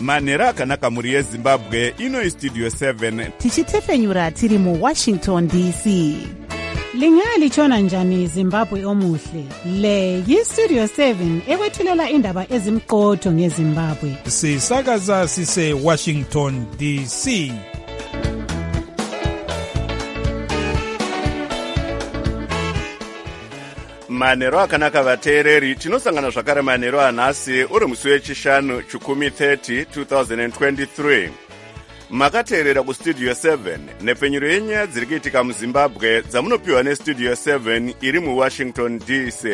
manhero akanaka mhuri yezimbabwe. Ino istudio 7 tichitefenyura tiri muwashington dc. Lingalitshona njani Zimbabwe omuhle? Le yistudio 7 ekwethulela indaba ezimqotho ngeZimbabwe. Sisakaza sise Washington DC. manhero akanaka vateereri, tinosangana zvakare manhero anhasi uri musi wechishanu 10/30 2023. Makateerera kustudio 7 nepfenyuro yenyaya dziri kuitika muzimbabwe dzamunopiwa nestudio 7 iri muwashington dc.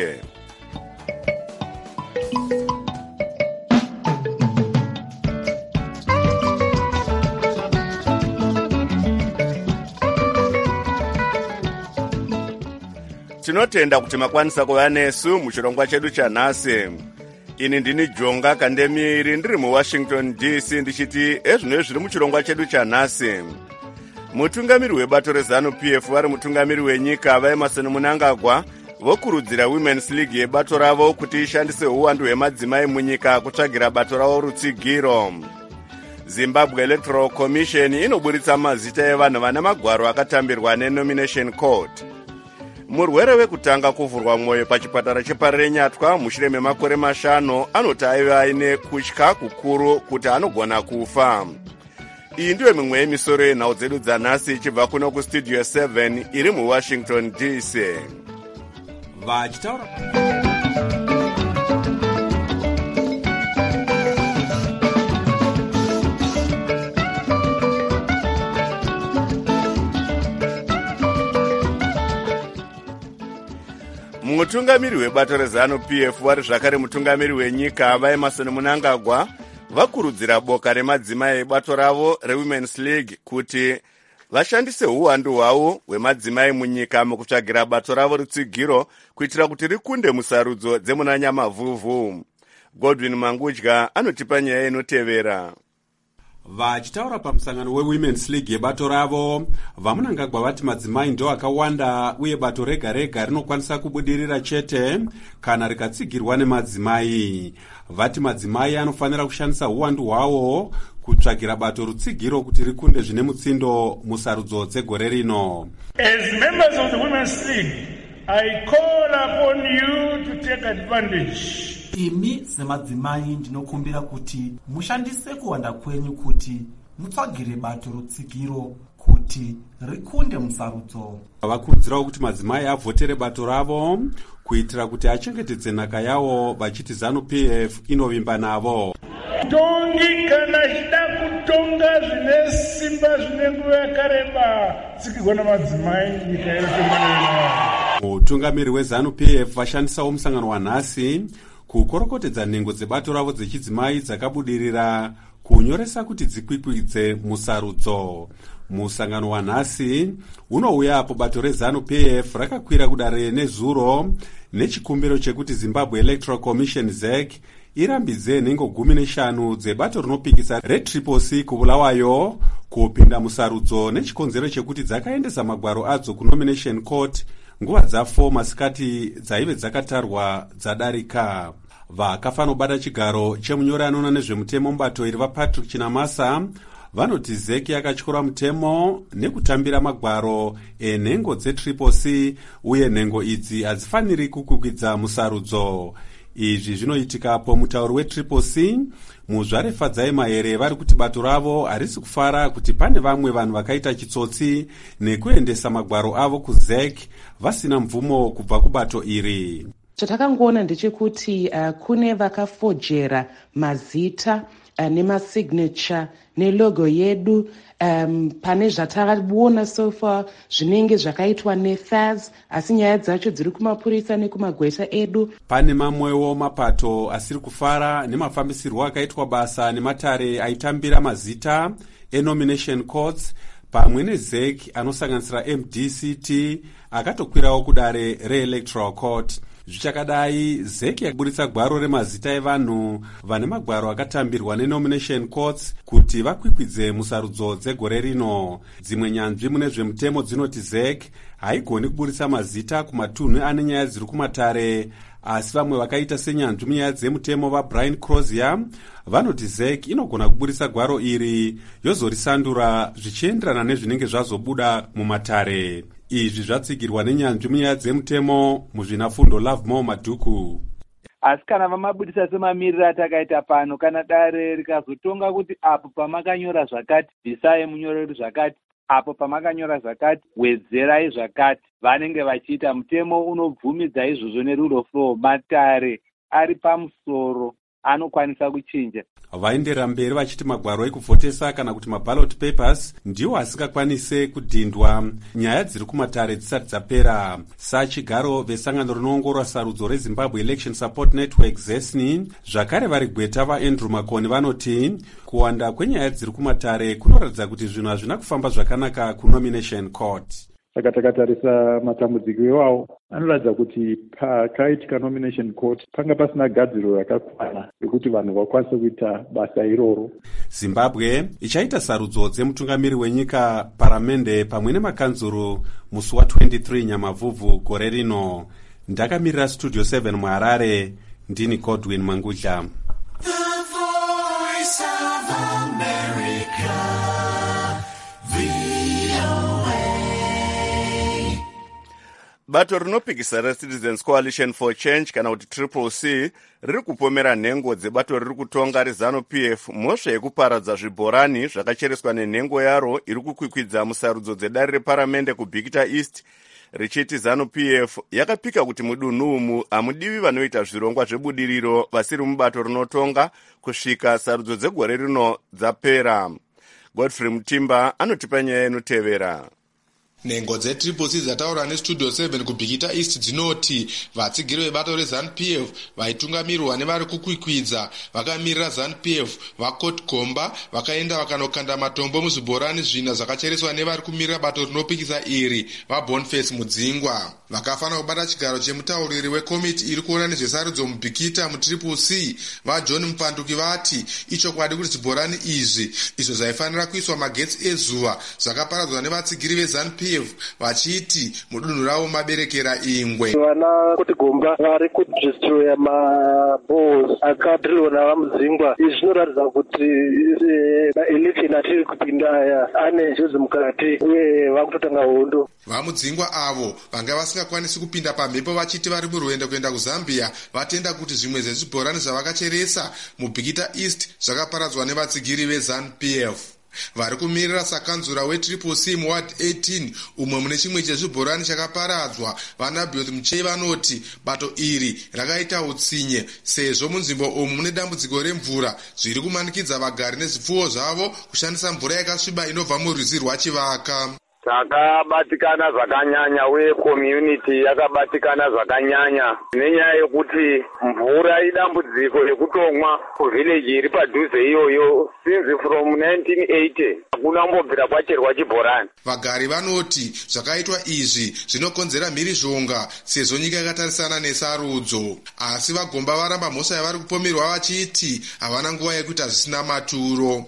Tinotenda kuti makwanisa kuva nesu muchirongwa chedu chanhasi. Ini ndini Jonga Kandemiri ndiri muwashington dc ndichiti ezvino zviri muchirongwa chedu chanhasi. Mutungamiri webato reZANU-PF vari mutungamiri wenyika vaEmmerson Mnangagwa vokurudzira Women's League yebato ravo kuti ishandise uwandu hwemadzimai munyika kutsvagira bato ravo rutsigiro. Zimbabwe Electoral Commission inoburitsa mazita evanhu vane magwaro akatambirwa neNomination Court. Murwere wekutanga kuvhurwa mwoyo pachipatara cheparenyatwa mushure memakore 5 anoti aiva aine kutya kukuru kuti anogona kufa. Iyi ndiyo mimwe yemisoro yenhau dzedu dzanhasi ichibva kuno kustudio 7 iri muwashington dc. Vachitaura mutungamiri webato reZANU-PF vari zvakare mutungamiri wenyika vaEmmerson Mnangagwa vakurudzira boka remadzimai ebato ravo reWomen's League kuti vashandise uwandu hwavo hwemadzimai munyika mukutsvagira bato ravo rutsigiro kuitira kuti rikunde musarudzo dzemuna Nyamavhuvhu. Godwin Mangudya anotipa nyaya inotevera. Vachitaura pamusangano weWomen's League yebato ravo, vaMnangagwa vati madzimai ndo akawanda uye bato rega rega rinokwanisa kubudirira chete kana rikatsigirwa nemadzimai. Vati madzimai anofanira kushandisa uwandu hwavo kutsvagira bato rutsigiro kuti rikunde zvine mutsindo musarudzo dzegore rino. As members of the Women's League, I call upon you to take advantage. Imi semadzimai ndinokumbira kuti mushandise kuwanda kwenyu kuti mutsvagire bato rutsigiro kuti rikunde musarudzo. Vakurudzirawo kuti madzimai avhotere bato ravo kuitira kuti achengetedze nhaka yawo vachiti ZANU-PF inovimba navo. Tongi kana chida kutonga zvine simba zvine nguva yakareba tsikirwa namadzimai nyika yose muno. Mutungamiri weZANU-PF vashandisawo musangano wanhasi kukorokotedza nhengo dzebato ravo dzechidzimai dzakabudirira kunyoresa kuti dzikwikwidze musarudzo. Musangano wanhasi unouya apo bato reZANU-PF rakakwira kudare nezuro nechikumbiro chekuti Zimbabwe Electoral Commission ZEC irambidze nhengo 15 dzebato rinopikisa reCCC kubulawayo kupinda musarudzo nechikonzero chekuti dzakaendesa magwaro adzo kuNomination Court nguva dza4 masikati dzaive dzakatarwa dzadarika. Vakafanobata chigaro chemunyori anoona nezvemutemo mubato iri vaPatrick Chinamasa vanoti ZEC yakatyora mutemo nekutambira magwaro enhengo dzeCCC uye nhengo idzi hadzifaniri kukwikwidza musarudzo. Izvi zvinoitika po mutauri weCCC muzvarefa dzaimahere vari kuti bato ravo harisi kufara kuti pane vamwe vanhu vakaita chitsotsi nekuendesa magwaro avo kuZEC vasina mvumo kubva kubato iri. Chatakangoona ndechekuti kune vakafojera mazita nemasignature nelogo yedu pane zvatakaona so far zvinenge zvakaitwa neFAS, asi nyaya dzacho dziri kumapurisa nekumagweta edu. Pane mamwewo mapato asiri kufara nemafambisirwo akaitwa basa nematare aitambira mazita eNomination Courts pamwe neZEC anosanganisira MDCT akatokwirawo kudare reElectoral Court. Zvichakadai, ZEC yaburitsa gwaro remazita evanhu vane magwaro akatambirwa neNomination Courts kuti vakwikwidze musarudzo dzegore rino. Dzimwe nyanzvi mune zvemutemo dzinoti ZEC haigoni kuburitsa mazita kumatunhu ane nyaya dziri kumatare asi vamwe vakaita senyanzvi munyaya dzemutemo vabrian crozier vanoti ZEC inogona kuburisa gwaro iri yozorisandura zvichienderana nezvinenge zvazobuda mumatare. Izvi zvatsigirwa nenyanzvi munyaya dzemutemo muzvinafundo Lovemore Madhuku. Asi kana vamabudisa semamiriro atakaita pano, kana dare rikazotonga kuti apo pamakanyora zvakati bvisai munyoreri zvakati, apo pamakanyora zvakati wedzerai zvakati, vanenge vachiita mutemo unobvumidza izvozvo nerule of law. Matare ari pamusoro anokwanisa kuchinja. Vaendera mberi vachiti magwaro ekuvhotesa kana kuti maballot papers ndiwo asingakwanise kudhindwa nyaya dziri kumatare dzisati dzapera. Sachigaro vesangano rinoongorora sarudzo reZimbabwe Election Support Network ZESNI zvakare vari gweta vaAndrew Makoni vanoti kuwanda kwenyaya dziri kumatare kunoratidza kuti zvinhu hazvina kufamba zvakanaka kunomination court. Saka takatarisa matambudziko iwawo anoratidza kuti pakaitika nomination court panga pasina gadziro yakakwana yekuti vanhu vakwanise kuita basa iroro. Zimbabwe ichaita sarudzo dzemutungamiri wenyika, paramende pamwe nemakanzuru musi wa23 Nyamavhuvhu gore rino. Ndakamirira Studio 7 muHarare, ndini Godwin Mangudla. Bato rinopikisa reCitizens Coalition for Change kana kuti CCC riri kupomera nhengo dzebato riri kutonga reZANU-PF mhosva yekuparadza zvibhorani zvakachereswa nenhengo yaro iri kukwikwidza musarudzo dzedare reparamende kuBikita East, richiti ZANU-PF yakapika kuti mudunhu umu hamudiwi vanoita zvirongwa zvebudiriro vasiri mubato rinotonga kusvika sarudzo dzegore rino dzapera. Godfrey Mutimba anotipa nyaya inotevera. Nhengo dzeCCC dzataura neStudio 7 kuBikita East dzinoti vatsigiri vebato reZANU-PF vaitungamirirwa nevari kukwikwidza vakamirira ZANU-PF vaCourt Gomba vakaenda vakanokanda matombo muzvibhorani zvina zvakachereswa nevari kumirira bato rinopikisa iri vaBoniface Mudzingwa. Vakafanira kubata chigaro chemutauriri wekomiti iri kuona nezvesarudzo muBikita muCCC vaJohn Mupanduki vati ichokwadi kuti zvibhorani izvi izvo zvaifanira kuiswa magetsi ezuva zvakaparadzwa nevatsigiri veZANU-PF vachiti mudunhu ravo maberekera ingwe. Vana kuti Gomba vari kudestroya mabhalls akadhirowa navaMudzingwa. Izvi zvinoratidza kuti maelection atiri kupinda aya ane njodzi mukati uye vakutotanga hondo. VaMudzingwa avo vanga vasingakwanisi kupinda pamhepo vachiti vari murwendo kuenda kuZambia vatenda kuti zvimwe zvezvibhorani zvavakacheresa muBikita East zvakaparadzwa nevatsigiri veZANU-PF. Vari kumirira sakanzura weCCC muward 18 umwe mune chimwe chezvibhorani chakaparadzwa vaNabiot Muchei vanoti bato iri rakaita utsinye sezvo munzvimbo umu mune dambudziko remvura zviri kumanikidza vagari nezvipfuwo zvavo kushandisa mvura yakasviba inobva murwizi rwaChivaka. Takabatikana zvakanyanya uye community yakabatikana zvakanyanya nenyaya yekuti mvura idambudziko rekutomwa kuvillage iri padhuze iyoyo since from 1980 hakuna kumbobvira kwacherwa chibhorani. Vagari vanoti zvakaitwa izvi zvinokonzera mhirizhonga sezvo nyika yakatarisana nesarudzo, asi vaGomba varamba mhosva yavari kupomerwa vachiti havana nguva yekuita zvisina maturo.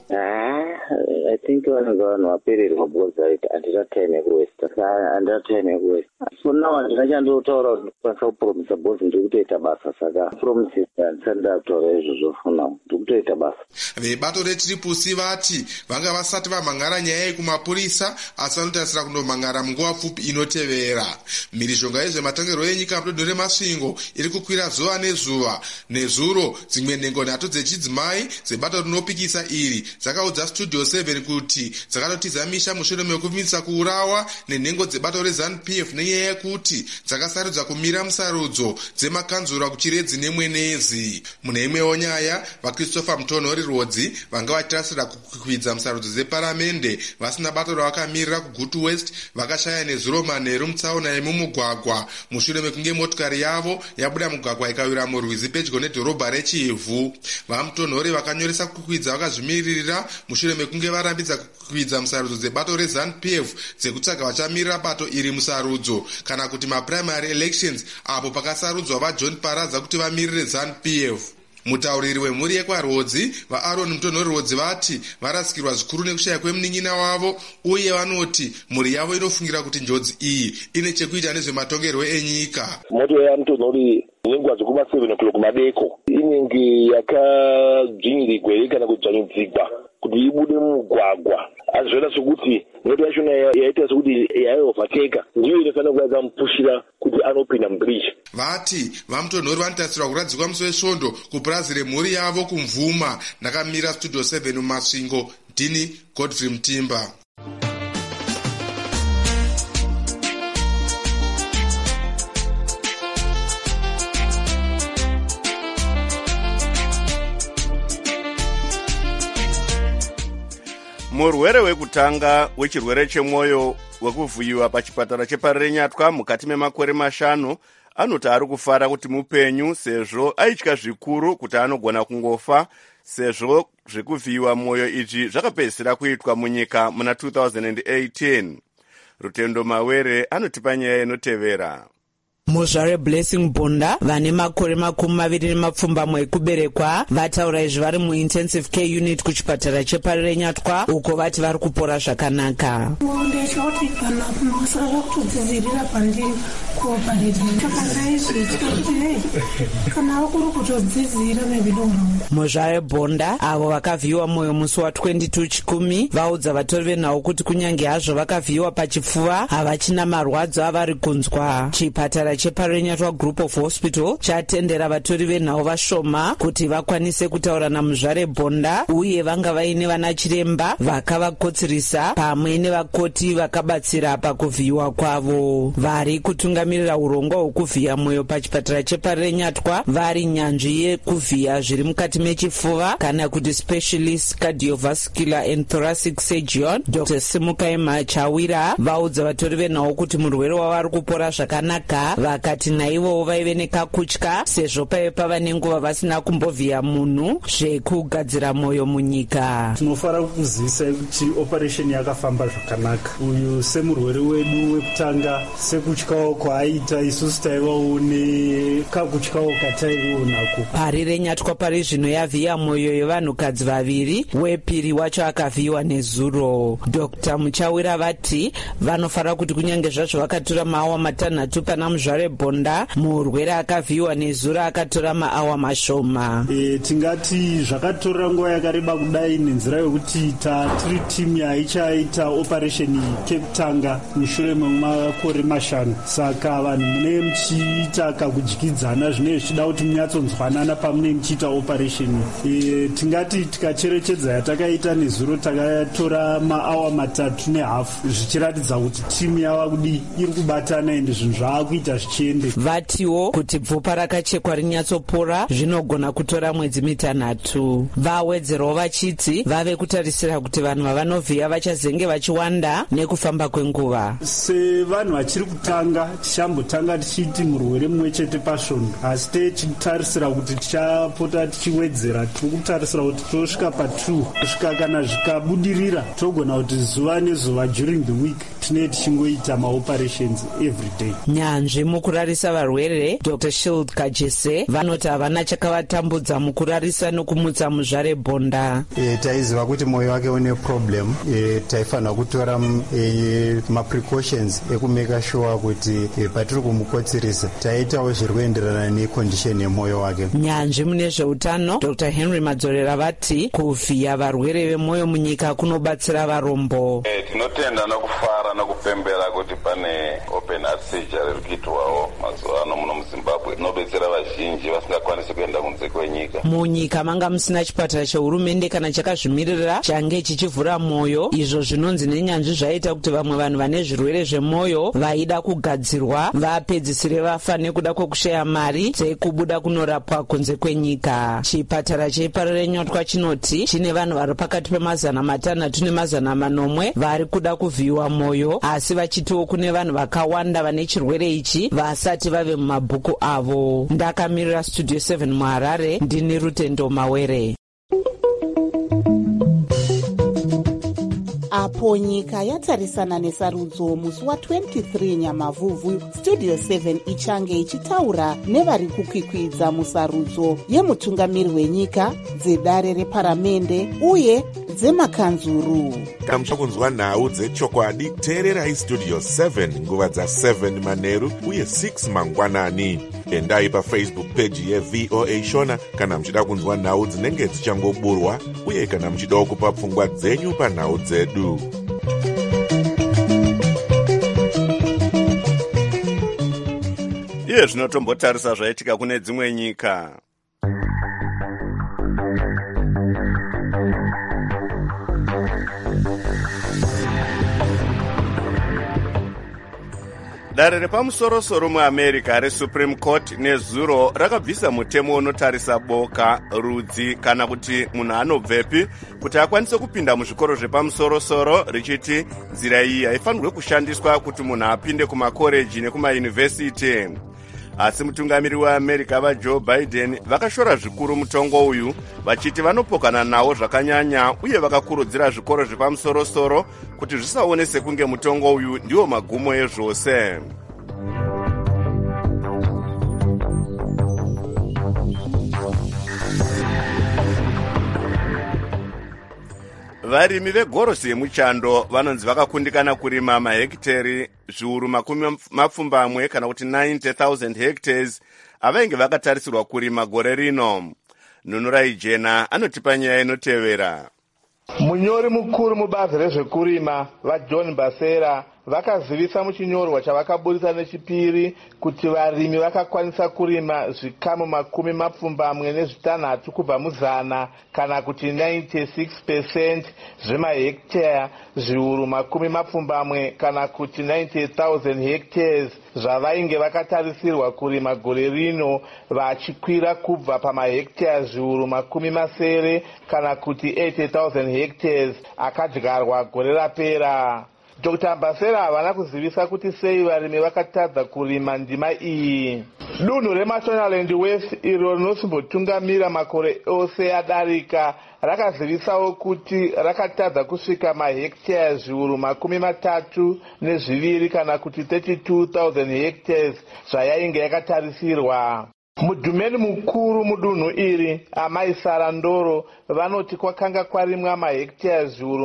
I think vanenge vanhu vapererwa bhodza iti handingatime kuwest. So now handingachandotaura kuti ndikwanisa kupromisa bhodza ndiri kutoita basa, saka promises handisandida kutaura izvozvo for now, ndiri kutoita basa. Vebato reCCC vati vanga vasati vamhangara nyaya yekumapurisa asi vanotarisira kundomhangara munguva pfupi inotevera. Mhirizhonga yezvematongerwo enyika mudunhu reMasvingo iri kukwira zuva nezuva. Nezuro dzimwe nhengo nhatu dzechidzimai dzebato rinopikisa iri dzakaudza Studio 7 kuti dzakatotiza misha mushure mekuvimisa kuurawa nenhengo dzebato reZANU-PF nenyaya yekuti dzakasarudza kumira musarudzo dzemakanzura kuChiredzi neMwenezi. Mune imwewo nyaya vaChristopher Mutonhori Rodzi vanga vachitarasira kukwikwidza musarudzo dzeparamende vasina bato ravakamirira kuGutu West vakashaya nezuro manheru mutsaona yemumugwagwa mushure mekunge motikari yavo yabuda mugwagwa ikawira murwizi pedyo nedhorobha reChivhu. VaMutonhori vakanyoresa kukwikwidza vakazvimiririra mushure mekunge varambidza kukwikwidza musarudzo dzebato reZANU-PF dzekutsvaga vachamirira bato iri musarudzo kana kuti maprimary elections apo pakasarudzwa vaJohn Paradza kuti vamirire ZANU-PF. Mutauriri wemhuri yekwaRhodzi vaAron Mutonhori-Rhodzi vati varasikirwa zvikuru nekushaya kwemunin'ina wavo, uye vanoti mhuri yavo inofungira kuti njodzi iyi ine chekuita nezvematongerwo enyika. Moto yaMutonhori nenguva dzekuma 7 o'clock madeko inenge yakadzvinyirirwa kana kudzvanyudzigwa kuti ibude mumugwagwa. Asi zvoita sokuti moto yachona yaita sokuti yaiovateka ndiyo inofanira kuva yakamupushira kuti anopinda mubridge. Vati vaMutonhori vanotarisirwa kuradzikwa musi wesvondo kupurazi remhuri yavo kuMvuma. Ndakamira Studio 7 muMasvingo, ndini Godfrey Mutimba. Murwere wekutanga wechirwere chemwoyo wekuvhuyiwa pachipatara chepaRenyatwa mukati memakore 5 anoti ari kufara kuti mupenyu, sezvo aitya zvikuru kuti anogona kungofa, sezvo zvekuvhiyiwa mwoyo izvi zvakapedzisira kuitwa munyika muna 2018. Rutendo Mawere anotipa nyaya inotevera. Muzvare Blessing Bunda vane makore 24 ekuberekwa vataura izvi vari muintensive care unit kuchipatara chepaRenyatwa uko vati vari kupora zvakanaka. Ndechoti kana masara kutodzivirira pandiri kana wakuri kutodzidzira mebidoro. Muzvare Bunda avo vakavhiyiwa mwoyo musi wa22 Chikumi vaudza vatori venhau kuti kunyange hazvo vakavhiyiwa pachipfuva havachina marwadzo avari kunzwa. Chipatara chepaRenyatwa Group of Hospital chatendera vatori venhau vashoma kuti vakwanise kutaura naMuzvare Bunda uye vanga vaine vana chiremba vakavakotsirisa pamwe nevakoti vakabatsira pakuvhiyiwa kwavo. Vari kutungamirira urongwa hwekuvhiya mwoyo pachipatara chepaRenyatwa vari nyanzvi yekuvhiya zviri mukati mechipfuva kana kuti specialist cardiovascular and thoracic surgeon Dr. Simukaima Chawira vaudza vatori venhau kuti murwere wavari kupora zvakanaka. Vakati naivowo vaive nekakutya sezvo paive pava nenguva vasina kumbovhiya munhu zvekugadzira mwoyo munyika. Tinofara kuzivisa kuti operation yakafamba zvakanaka. Uyu semurwere wedu wekutanga sekutyawo kwaaita isusu taivawo nekakutyawo kataivawo nako. Pari Renyatwa pari zvino yavhiya mwoyo yevanhukadzi vaviri, wepiri wacho akavhiyiwa nezuro. Dr. Muchawira vati vanofara kuti kunyange zvazvo vakatora maawa 6 pana Muzvare Bunda, murwere akavhiyiwa nezuro akatora maawa mashoma. Tingati zvakatora nguva yakareba kudai nenzira yokuti tiri timu yaichaita operation kekutanga mushure memakore 5. Saka vanhu mune muchiita kakudyidzana zvinenge zvichida kuti munyatsonzwanana pamune muchiita operation. Tingati tikacherechedza yatakaita nezuro takatora maawa 3.5 zvichiratidza kuti timu yava kudi iri kubatana ende zvinhu zvaakuita zvichiende. Vatiwo kuti bvupa rakachekwa rinyatsopora zvinogona kutora mwedzi 3. Vawedzerawo vachiti vave kutarisira kuti vanhu vavanovhiya vachazenge vachiwanda nekufamba kwenguva. Sevanhu vachiri kutanga tichambotanga tichiti murwere mumwe chete pasvondo, asi tichitarisira kuti tichapota tichiwedzera. Tiri kutarisira kuti tosvika pa2 kusvika kana zvikabudirira togona kuti zuva nezuva during the week tinee tichingoita maoperations every day. Nyanzvi mukurarisa varwere Dr. Shield Kajese vanoti havana chakavatambudza mukurarisa nokumutsa Muzvare Bunda. Taiziva kuti mwoyo wake une problem, taifanira kutora maprecautions ekumeka sure kuti patiri kumukotsirisa taitawo zviri kuenderana necondition yemwoyo wake. Nyanzvi mune zveutano Dr. Henry Madzorera vati kuvhiya varwere vemwoyo munyika kunobatsira varombo. Tinotenda nokufara nokupembera kuti pane open heart surgery rikuitwawo mazuva ano muno muZimbabwe inobetsera vazhinji vasingakwanisi kuenda kunze kwenyika. Munyika manga musina chipatara chehurumende kana chakazvimirira change chichivhura mwoyo, izvo zvinonzi nenyanzvi zvaita kuti vamwe vanhu vane zvirwere zvemwoyo vaida kugadzirwa vapedzisire vafa nekuda kwekushaya mari dzekubuda kunorapwa kunze kwenyika. Chipatara chepaRenyatwa chinoti chine vanhu vari pakati pe600 ne900 vari kuda kuvhiyiwa mwoyo, asi vachitiwo kune vanhu vakawanda vane chirwere ichi vasati vave mumabhuku avo. Ndakamirira Studio 7 muHarare, ndini Rutendo Mawere. ipapo nyika yatarisana nesarudzo musi wa23 Nyamavhuvhu. Studio 7 ichange ichitaura nevari kukwikwidza musarudzo yemutungamiri wenyika, dzedare reparamende uye dzemakanzuru. Muchakunzwa nhau dzechokwadi. Teererai Studio 7 nguva dza7 manheru uye 6 mangwanani. Endai paFacebook page yeVOA Shona kana muchida kunzwa nhau dzinenge dzichangoburwa uye kana muchida kupa pfungwa dzenyu panhau dzedu. Iye zvinotombotarisa zvaitika kune dzimwe nyika. Dare repamusoro-soro muAmerica reSupreme Court nezuro rakabvisa mutemo unotarisa boka, rudzi kana kuti munhu anobvepi kuti akwanise kupinda muzvikoro zvepamusoro-soro, richiti nzira iyi haifanirwe kushandiswa kuti munhu apinde kumakoreji nekumayunivhesiti. Asi mutungamiri weAmerica vaJoe Biden vakashora zvikuru mutongo uyu, vachiti vanopokana nawo zvakanyanya uye vakakurudzira zvikoro zvepamusoro-soro kuti zvisaone sekunge mutongo uyu ndiwo magumo ezvose. Varimi vegorosi yemuchando vanonzi vakakundikana kurima mahekiteri zviuru 10 kana kuti 90,000 hectares avainge vakatarisirwa kurima gore rino. Nunurai Jena anotipa nyaya inotevera. Munyori mukuru mubazi rezvekurima vaJohn Basera vakazivisa muchinyorwa chavakaburisa nechipiri kuti varimi vakakwanisa kurima zvikamu 76 kubva muzana kana kuti 96% zvemahekitari zviuru 10 kana kuti 90,000 hectares zvavainge vakatarisirwa kurima gore rino, vachikwira kubva pamahekitari zviuru 70 kana kuti 80,000 hectares akadyarwa gore rapera. Dr. Basera havana kuzivisa kuti sei varimi vakatadza kurima ndima iyi. Dunhu reMashonaland West iro rinosimbotungamira makore ose adarika rakazivisawo kuti rakatadza kusvika mahekitari zviuru 32 kana kuti 32,000 hectares zvayainge yakatarisirwa. Mudhumeni mukuru mudunhu iri Amai Sara Ndoro vanoti kwakanga kwarimwa mahekitari zviuru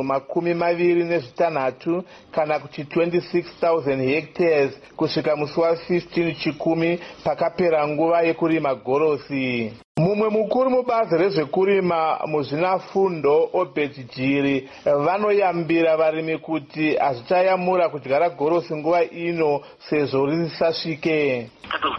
26 kana kuti 26,000 hectares kusvika musi wa15 Chikumi pakapera nguva yekurima gorosi. Mumwe mukuru mubazi rezvekurima muzvinafundo Obed Jiri vanoyambira varimi kuti hazvichayamura kudyara gorosi nguva ino sezvo risasvike.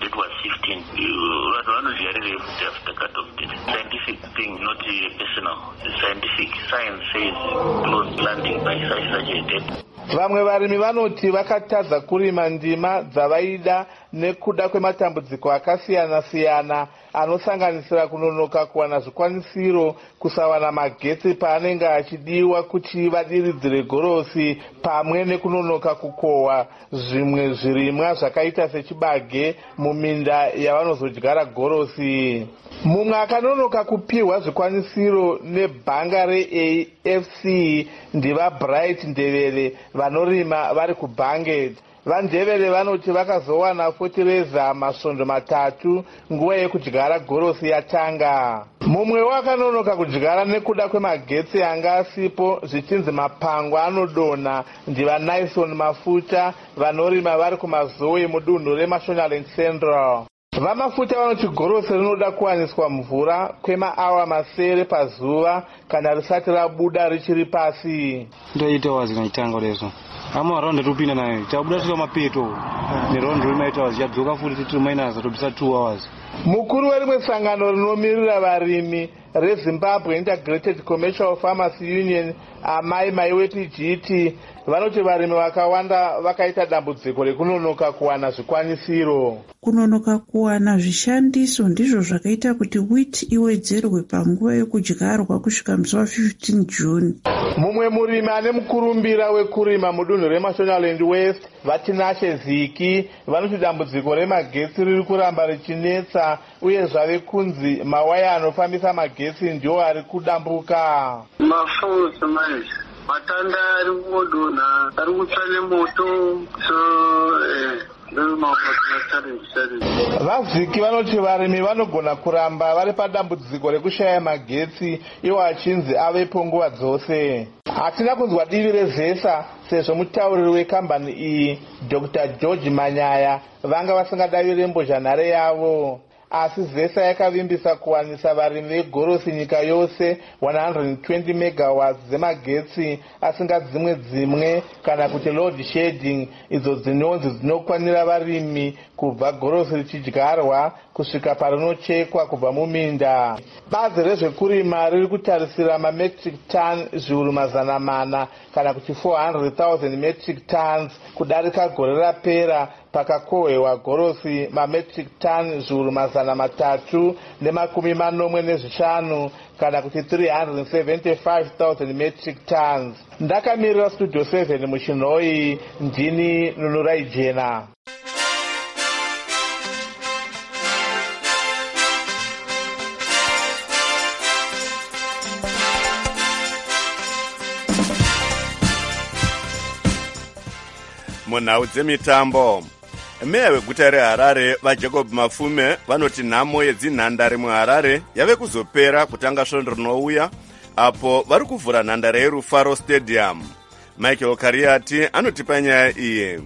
Scientific thing, not personal. Scientific science says close planting by such a date. Vamwe varimi vanoti vakatadza kurima ndima dzavaida nekuda kwematambudziko akasiyana-siyana anosanganisira kunonoka kuwana zvikwanisiro, kusawana magetsi paanenge achidiwa kuti vadiridzire gorosi, pamwe nekunonoka kukohwa zvimwe zvirimwa zvakaita sechibage muminda yavanozodyara gorosi. Mumwe akanonoka kupiwa zvikwanisiro nebhanga reAFC ndiva Bright Ndevere vanorima vari kuBanget. VaNdevere vanoti vakazowana fotireza masvondo 3 nguva yekudyara gorosi yatanga. Mumwe wakanonoka kudyara nekuda kwemagetsi anga asipo zvichinzi mapangwa anodonha ndiva Naison Mafuta vanorima vari kuMazoe mudunhu reMashonaland Central. Vamafuta vanoti gorosi rinoda kuwaniswa mvura kwemaawa 7 pazuva kana risati rabuda richiri pasi. Ndoita wazi naitanga lezo. Ama around tupina nayo. Tabuda tuka mapeto. Ni round rima itawazi yadzoka futi tiri minus tobisa 2 hours. Mukuru werimwe sangano rinomirira varimi reZimbabwe Integrated Commercial Farmers Union Amai Maiweti GT vanoti varimi vakawanda vakaita dambudziko rekunonoka kuwana zvikwanisiro. Kunonoka kuwana zvishandiso ndizvo zvakaita kuti wheat iwedzerwe panguva yokudyarwa kusvika musi wa15 June. Mumwe murimi ane mukurumbira wekurima mudunhu reMashonaland West Vatinashe Ziki vanoti dambudziko remagetsi riri kuramba richinetsa uye zvave kunzi mawaya anofambisa magetsi ndiwo ari kudambuka. Mafoni manje matanda ari kungodonha, ari kutsva nemoto. So vaziki vanoti varimi vanogona kuramba vari padambudziko rekushaya magetsi iwo achinzi avepo nguva dzose. Hatina kunzwa divi rezesa sezvo mutauriri wekambani iyi Dr. George Manyaya vanga vasingadavire mbozhanhare yavo. Asi zesa yakavimbisa kuwanisa varimi vegorosi nyika yose 120 megawatts dzemagetsi asingadzimwe dzimwe kana kuti load shedding, idzo dzinonzi dzinokwanira varimi kubva gorosi richidyarwa kusvika parinochekwa kubva muminda. Bazi rezvekurima riri kutarisira mametric ton zviuru 400 kana kuti 400,000 metric tons kudarika gore rapera, pakakohwewa gorosi mametric ton zviuru 345 kana kuti 375,000 metric tons. Ndakamirira Studio 7 muchinhoi, ndini Nunurai Jena. Munhau dzemitambo, meya weguta reHarare vaJacob Mafume vanoti nhamo yedzinhandare muHarare yave kuzopera kutanga svondo rinouya apo vari kuvhura nhandare yeRufaro Stadium. Michael Kariati anotipa nyaya iyi.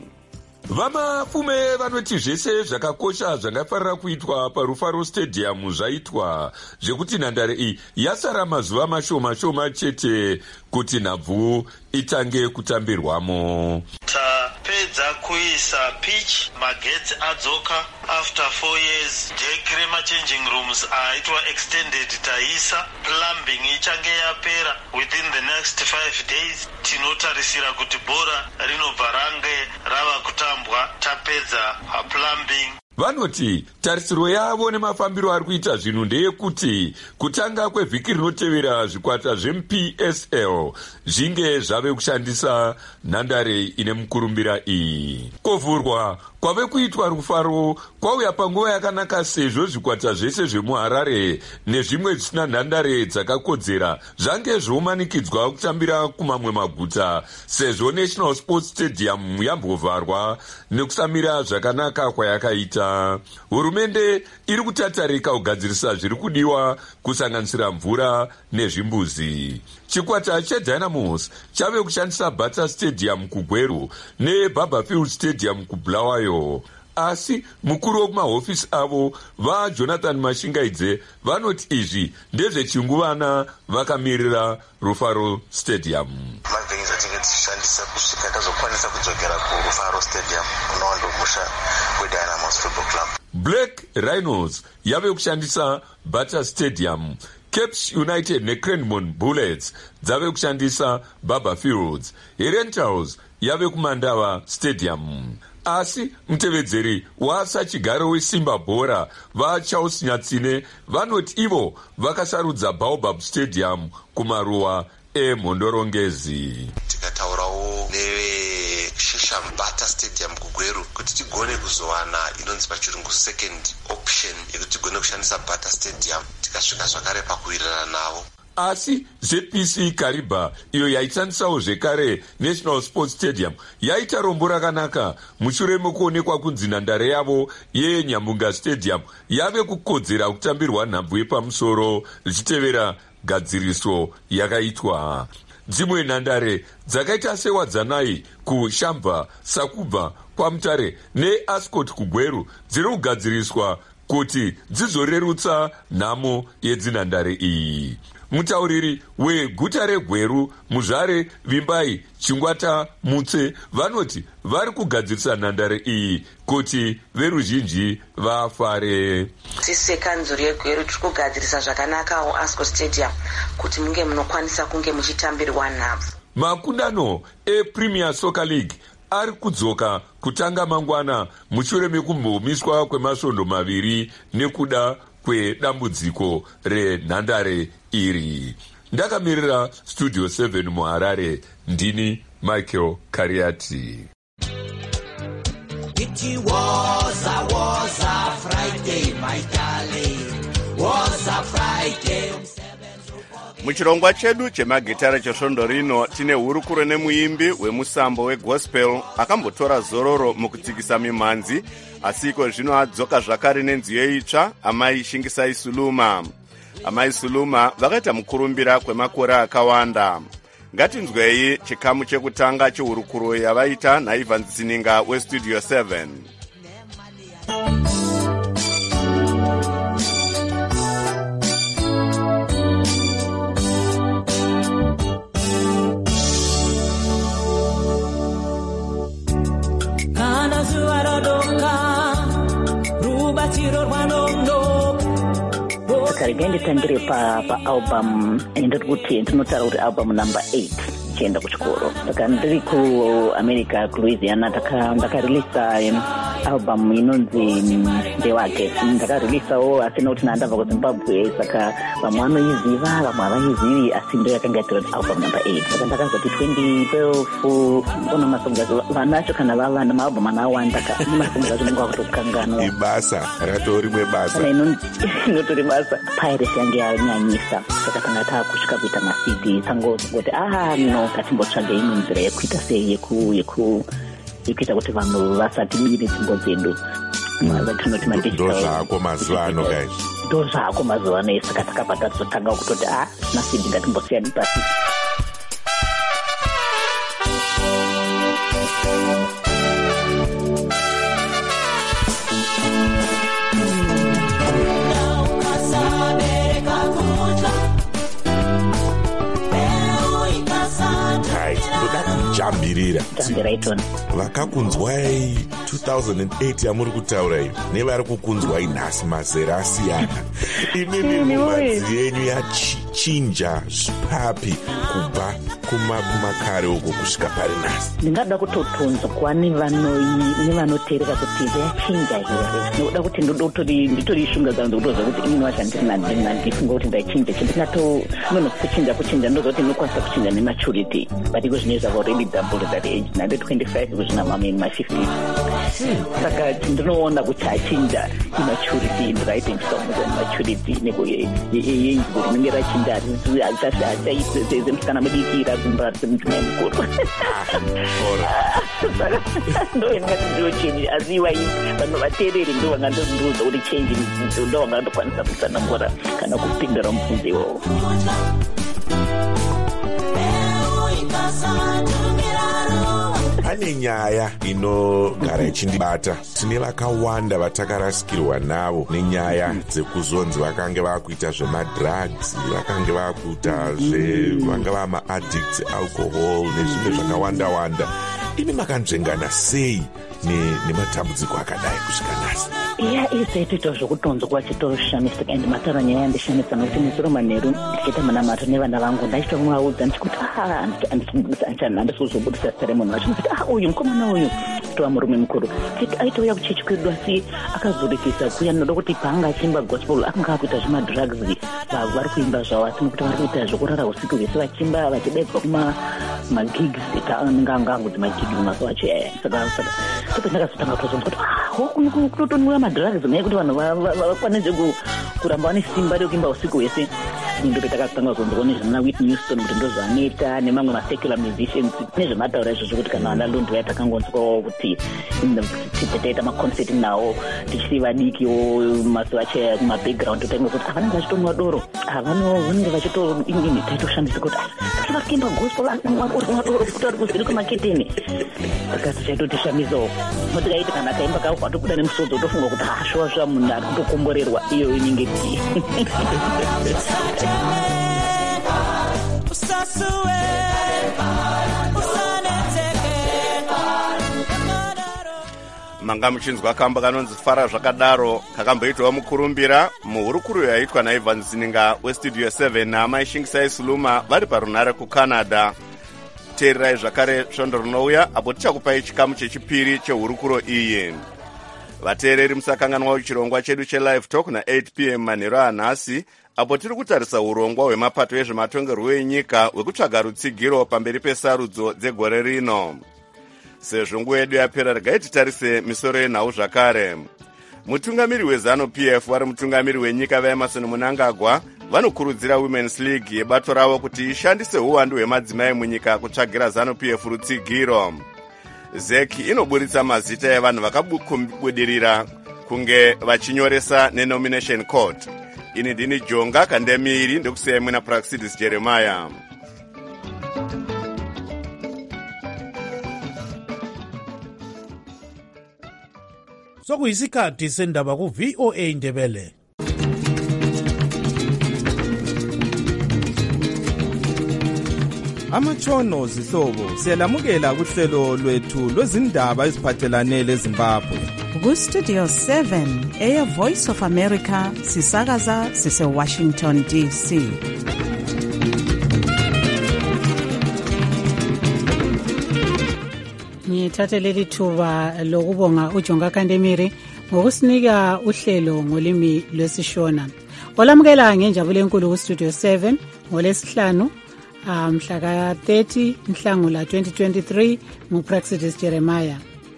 VaMafume vanoti zvese zvakakosha zvangafarira kuitwa paRufaro Stadium zvaitwa, zvekuti nhandare iyi yasara mazuva mashoma chete kuti nhabvu itange kutambirwamo. Tapedza kuisa pitch, magetsi adzoka after 4 years, dekrema changing rooms aitwa extended taisa, plumbing ichange yapera within the next 5 days. Tinotarisira kuti bhora rinobva range rava kutambwa tapedza plumbing. Vanoti tarisiro yavo nemafambiro ari kuita zvinhu ndeyekuti kutanga kwevhiki rinotevera zvikwata zveMPSL zvinge zvave kushandisa nhandare ine mukurumbira iyi. Kuvhurwa kwave kuitwa Rufaro kwauya panguva yakanaka sezvo zvikwata zvese zvemuHarare nezvimwe zvisina nhandare dzakakodzera zvange zvoumanikidzwa kutambira kumamwe maguta, sezvo National Sports Stadium yambovharwa nekusamira zvakanaka kwayakaita. Hurumende iri kutatarika kugadzirisa zviri kudiwa kusanganisira mvura nezvimbuzi. Chikwata cheDynamos chave kushandisa Bata Stadium kuGweru neBarberfield Stadium kuBulawayo. Asi mukuru wekumahofisi avo vaJonathan Mashingaidze vanoti izvi ndezvechinguvana vakamirira Rufaro Stadium. Mavhengi zvatinge tichishandisa kusvika tazokwanisa kudzokera kuRufaro Stadium unowandomusha weDynamos Football Club. Black Rhinos yave kushandisa Bata Stadium. Caps United neCranmon Bullets dzave kushandisa Barberfields. Herentals yave kuMandava Stadium. Asi mutevedzeri wasachigaro weSimba Bhora vaCharles Nyatsine vanoti ivo vakasarudza Baobab Stadium kumaruwa eMhondorongezi. Tikataurawo nevesheshambata Stadium kuGweru kuti tigone kuzowana inonzi pachirungu second option yekuti tigone kushandisa Bata Stadium tikasvika zvakare pakuwirirana navo. Asi ZPC Kariba iyo yaishandisawo zvekare National Sports Stadium yaita rombo rakanaka mushure mekuonekwa kunzi nhandare yavo yeNyambunga Stadium yave kukodzera kutambirwa nhabvu yepamusoro zvichitevera gadziriso yakaitwa. Dzimwe nhandare dzakaita sewadzanai kuShambha, Sakubva, Kwamutare neAscot kuGweru dziri kugadziriswa kuti dzizorerutsa nhamo yedzinhandare iyi. Mutauriri weguta reGweru Muzvare Vimbai Chingwata Mutse vanoti vari kugadzirisa nhandare iyi kuti veruzhinji vafare. Tise kanzuri yeGweru tiri kugadzirisa zvakanakawo Ascot Stadium kuti munge munokwanisa kunge muchitambirwa nhabvu. Makundano ePremier Soccer League ari kudzoka kutanga mangwana mushure mekumbomiswa kwemasvondo maviri nekuda kwedambudziko renhandare iri. Ndakamirira Studio 7 muHarare, ndini Michael Kariati. It was a Friday, my darling. Was a Friday. Muchirongwa chedu chemagitara chesvondo rino tine hurukuro nemuimbi wemusambo wegospel akambotora zororo mukutsikisa mimhanzi, asi iko zvino adzoka zvakare nenziyo itsva, amai Shingisai Suluma. Amai Suluma vakaita mukurumbira kwemakore akawanda. Ngatinzwei chikamu chekutanga chehurukuro yavaita naIvan Zininga weStudio 7. Karibia nditangire pa album endoti kuti ndinotaura kuti album number 8 chienda kuchikoro. Saka ndiri kuAmerica kuLouisiana ndakarelisa album inonzi Ndewake. Ndakarelisawo asina kuti ndabva kuZimbabwe, saka vamwe vanoiziva vamwe havaizivi, asi ndo yakanga yatora album number 8. Saka ndakazwa kuti 2012 ona masongazo vana vacho kana vava namaalbum anawanda masongazo nenge wakutokanganwa. Ibasa ratori mwebasa inotori basa. Piracy yange yanyanyisa, saka tanga takusvika kuita ma-CD sangoti no ngatimbotsvage imwe nzira yekuita sei yekuita kuti vanhu vasatibire dzimbo dzedu. Ndozvako mazuva ano guys. Ndozvako mazuva ano, saka takabva tazotanga kutoti ma-CD ngatimbosiyani pasi. Jambirira vakakunzwai 2008 yamuri kutaura iyo nevari kukunzwai nhasi mazera asiyana. Imimi mumadzi yenyu yachinja zvipapi kubva kumakare uko kusvika pari nhasi. Ndingada kutotonzwa nevanoteerera kuti yachinja here. Ndoda kuti nditori shunga dzangu kutoziva kuti ini washandiri ndifunga kuti ndachinja. Kuchinja ndoziva kuti ndinokwanisa kuchinja nematurity, but iko zvino zvava already double that age. Nande 25 kuzvina mama in my 50s. Saka ndinoona kuti achinja immaturity, writing songs and maturity nekuye age kuti ninge rachinja achaite msikana mudikira kumbatse mutuma mukuru. Ndo ingati ndiyo change aziwa vanhu vateereri ndo vangandoziva kuti change ndo vangandokwanisa kutsanangura kana kupindura mubvunzo iwowo. Pane nyaya inogara ichindibata. Tine vakawanda vatakarasikirwa navo nenyaya dzekuzonzi vakange vakuita zvemadrugs, vakange vakuita vanga vama-addicts alcohol nezvimwe zvakawanda-wanda. Imi makanzvengana sei nematambudziko akadai kusvika nhasi? Izvaitoita zvokutonzwa kwachitoshamisa, and mataura nyaya yandishamisa nokuti musoro manheru ndichiita manamato nevana vangu ndachitovaudza ndichikuti handisi kuzobudisa zita remunhu wacho, ndikuti uyu mukomana uyu tova murume mukuru aitouya kuchechi kwedu, asi akazorekesa kuya. Noda kuti paanga achiimba gospel akanga akuita zvemadrugs, vari kuimba zvavo, asi nokuti vari kuita zvokurara usiku vese vachimba vachidaidzwa kumagigs nganganguti magigi mazuva acho yaya. Saka ndakazotanga kutozonza kuti kunotonwiwa madrugs naye kuti vanhu vakwanise kuramba vane simba rekuimba usiku hwese. Ndopetakatanga kuzonzwa nezvana Whitney Houston kuti ndozvaanoita nemamwe masecular musicians nezvemataura izvozvo, kuti kana vana Londo Waya takangonzwawo kuti taita maconcert nawo tichisiva dikiwo mazuva acho kumabackground, totaimwa kuti vanenge vachitonwa doro, vanenge vachitoinini taitoshandisa kuti vari kuimba gospel doro kuti vari kuzviri kwemaketeni. Saka tichaitotishamisawo notikaiti kana akaimba kako kwatobuda nemusodzi utofunga kuti zvova munhu ari kutokomborerwa iyo inenge tii. Manga muchinzwa kamba kanonzi Fara Zvakadaro kakamboitwa mukurumbira muhurukuro yaitwa naIvan Zininga weStudio 7 naamai Shingisai Suluma vari parunhare kuCanada. Teererai zvakare svondo rinouya apo tichakupai chikamu chechipiri chehurukuro iyi. Vateereri musakanganwa chirongwa chedu chelive talk na8 p.m. manheru anhasi, apo tiri kutarisa urongwa hwemapato ezvematongerwo enyika hwekutsvaga rutsigiro pamberi pesarudzo dzegore rino. Sezvo nguva yedu yapera, regai titarise misoro yenhau zvakare. Mutungamiri weZanu PF vari mutungamiri wenyika vaEmerson Mnangagwa vanokurudzira women's league yebato ravo kuti ishandise uwandu hwemadzimai munyika kutsvagira ZANU-PF rutsigiro. ZEC inoburitsa mazita evanhu vakabudirira kunge vachinyoresa nenomination court. Ini ndini Jonga Kandemiri ndokusiyai mwena Praxidis Jeremiah. Sokuyisikhathi sendaba ku VOA Ndebele. Amatshono zihlobo siyalamukela kuhlelo lwethu lwezindaba eziphathelane leZimbabwe. Ku Studio 7 Air Voice of America sisakaza sise Washington DC. Ngithathe leli thuba lokubonga uJonga Kandemiri ngokusinika uhlelo ngolimi lwesishona. Olamukela ngenjabulo enkulu ku Studio 7 ngolesihlanu mhla ka 30 Nhlangula 2023 nguPraxidis Jeremiah.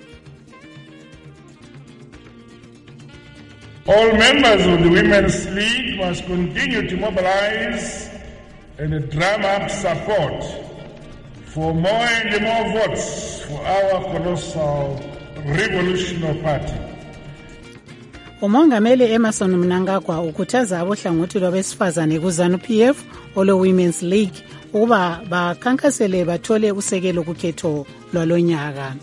All members of the Women's League must continue to mobilize and drum up support for more and more votes for our colossal revolutionary party. Umongameli Emmerson Mnangagwa ukhuthaza abohlangothi lwabesifazane ku ZANU-PF olo Women's League ukuba bakhankasele bathole usekelo kukhetho lwalonyaka.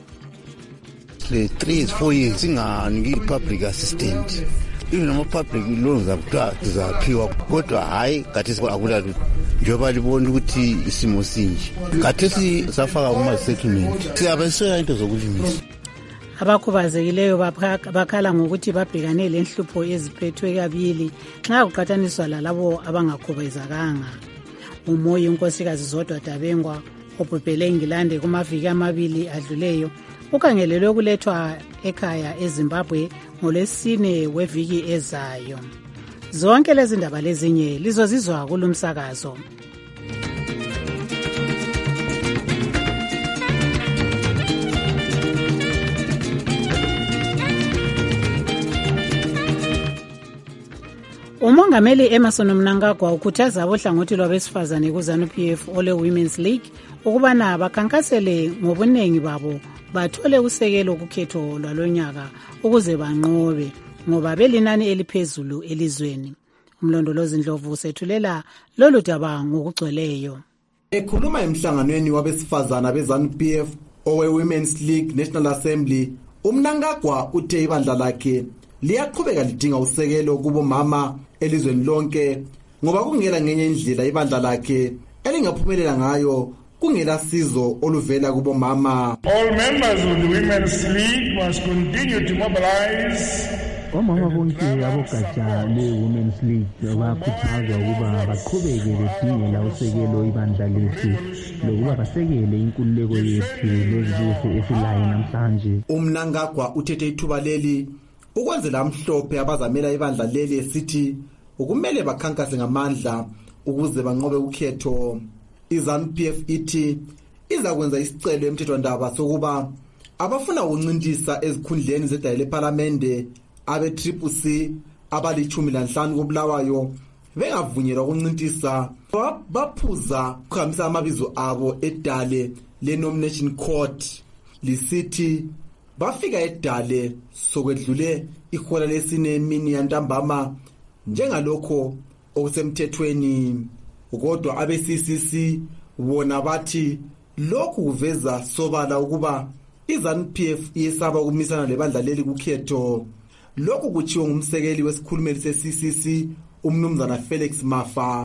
3-4 years singaniki public assistant. Even ama-public loans zaphiwa kodwa hayi kathesi akulalo njengoba libona ukuthi isimo sinje. Kathesi safaka kuma-settlement siyabesoya into zokulimisa. Abakhubazekileyo bakhala ngokuthi babhekane lenhlupho eziphethwe kabili nxa kuqathaniswa lalabo abangakhubazekanga. Umoya unkosikazi Zodwa Dabengwa obhubhele eNgilande kumaviki amabili adluleyo ukhangelelwe ukulethwa ekhaya eZimbabwe ngolwesine weviki ezayo. Zonke lezi ndaba lezinye lizozizwa kulumsakazo. Umongameli Emmerson Mnangagwa ukhuthaza abohlangothi lwabesifazane ku ZANU-PF ole Women's League ukubana bakhankasele ngobunengi babo bathole usekelo kukhetho lwalonyaka ukuze banqobe ngoba belinani eliphezulu elizweni. Umlondolozi Ndlovu sethulela lolu daba ngokugcweleyo. Ekhuluma emhlanganweni wabesifazana beZANU-PF owe Women's League National Assembly, uMnangagwa uthe ibandla lakhe liyaqhubeka lidinga usekelo kubo mama elizweni lonke ngoba kungela ngenye indlela ibandla lakhe elingaphumelela ngayo kungela sizo oluvela kubo mama. All members of the Women's League must continue to mobilize. Omama bonke abogatsha le-Women's League bakhuthazwa ukuba baqhubeke bedingela usekelo ibandla lethu lokuba basekele inkululeko yethu lezibuso esilayo namhlanje. uMnangagwa uthethe ithuba leli ukwenzela mhlophe abazamela ibandla leli esithi ukumele bakhankase ngamandla ukuze banqobe ukhetho. iZANU-PF ithi izakwenza isicelo emthethwandaba sokuba abafuna ukuncintisa ezikhundleni zedale lePhalamende abe-CCC abali-15 koBulawayo bengavunyelwa ukuncintisa baphuza ukuhambisa amabizo abo edale le-nomination court lisithi bafika edale sokwedlule ihola lesine emini yantambama njengalokho okusemthethweni. Kodwa abe-CCC bona bathi lokhu kuveza sobala ukuba iZANU-PF iyesaba ukumisana lebandla leli kukhetho. Lokhu kutshiwo ngumsekeli wesikhulumeli se-CCC umnumzana Felix Mafa.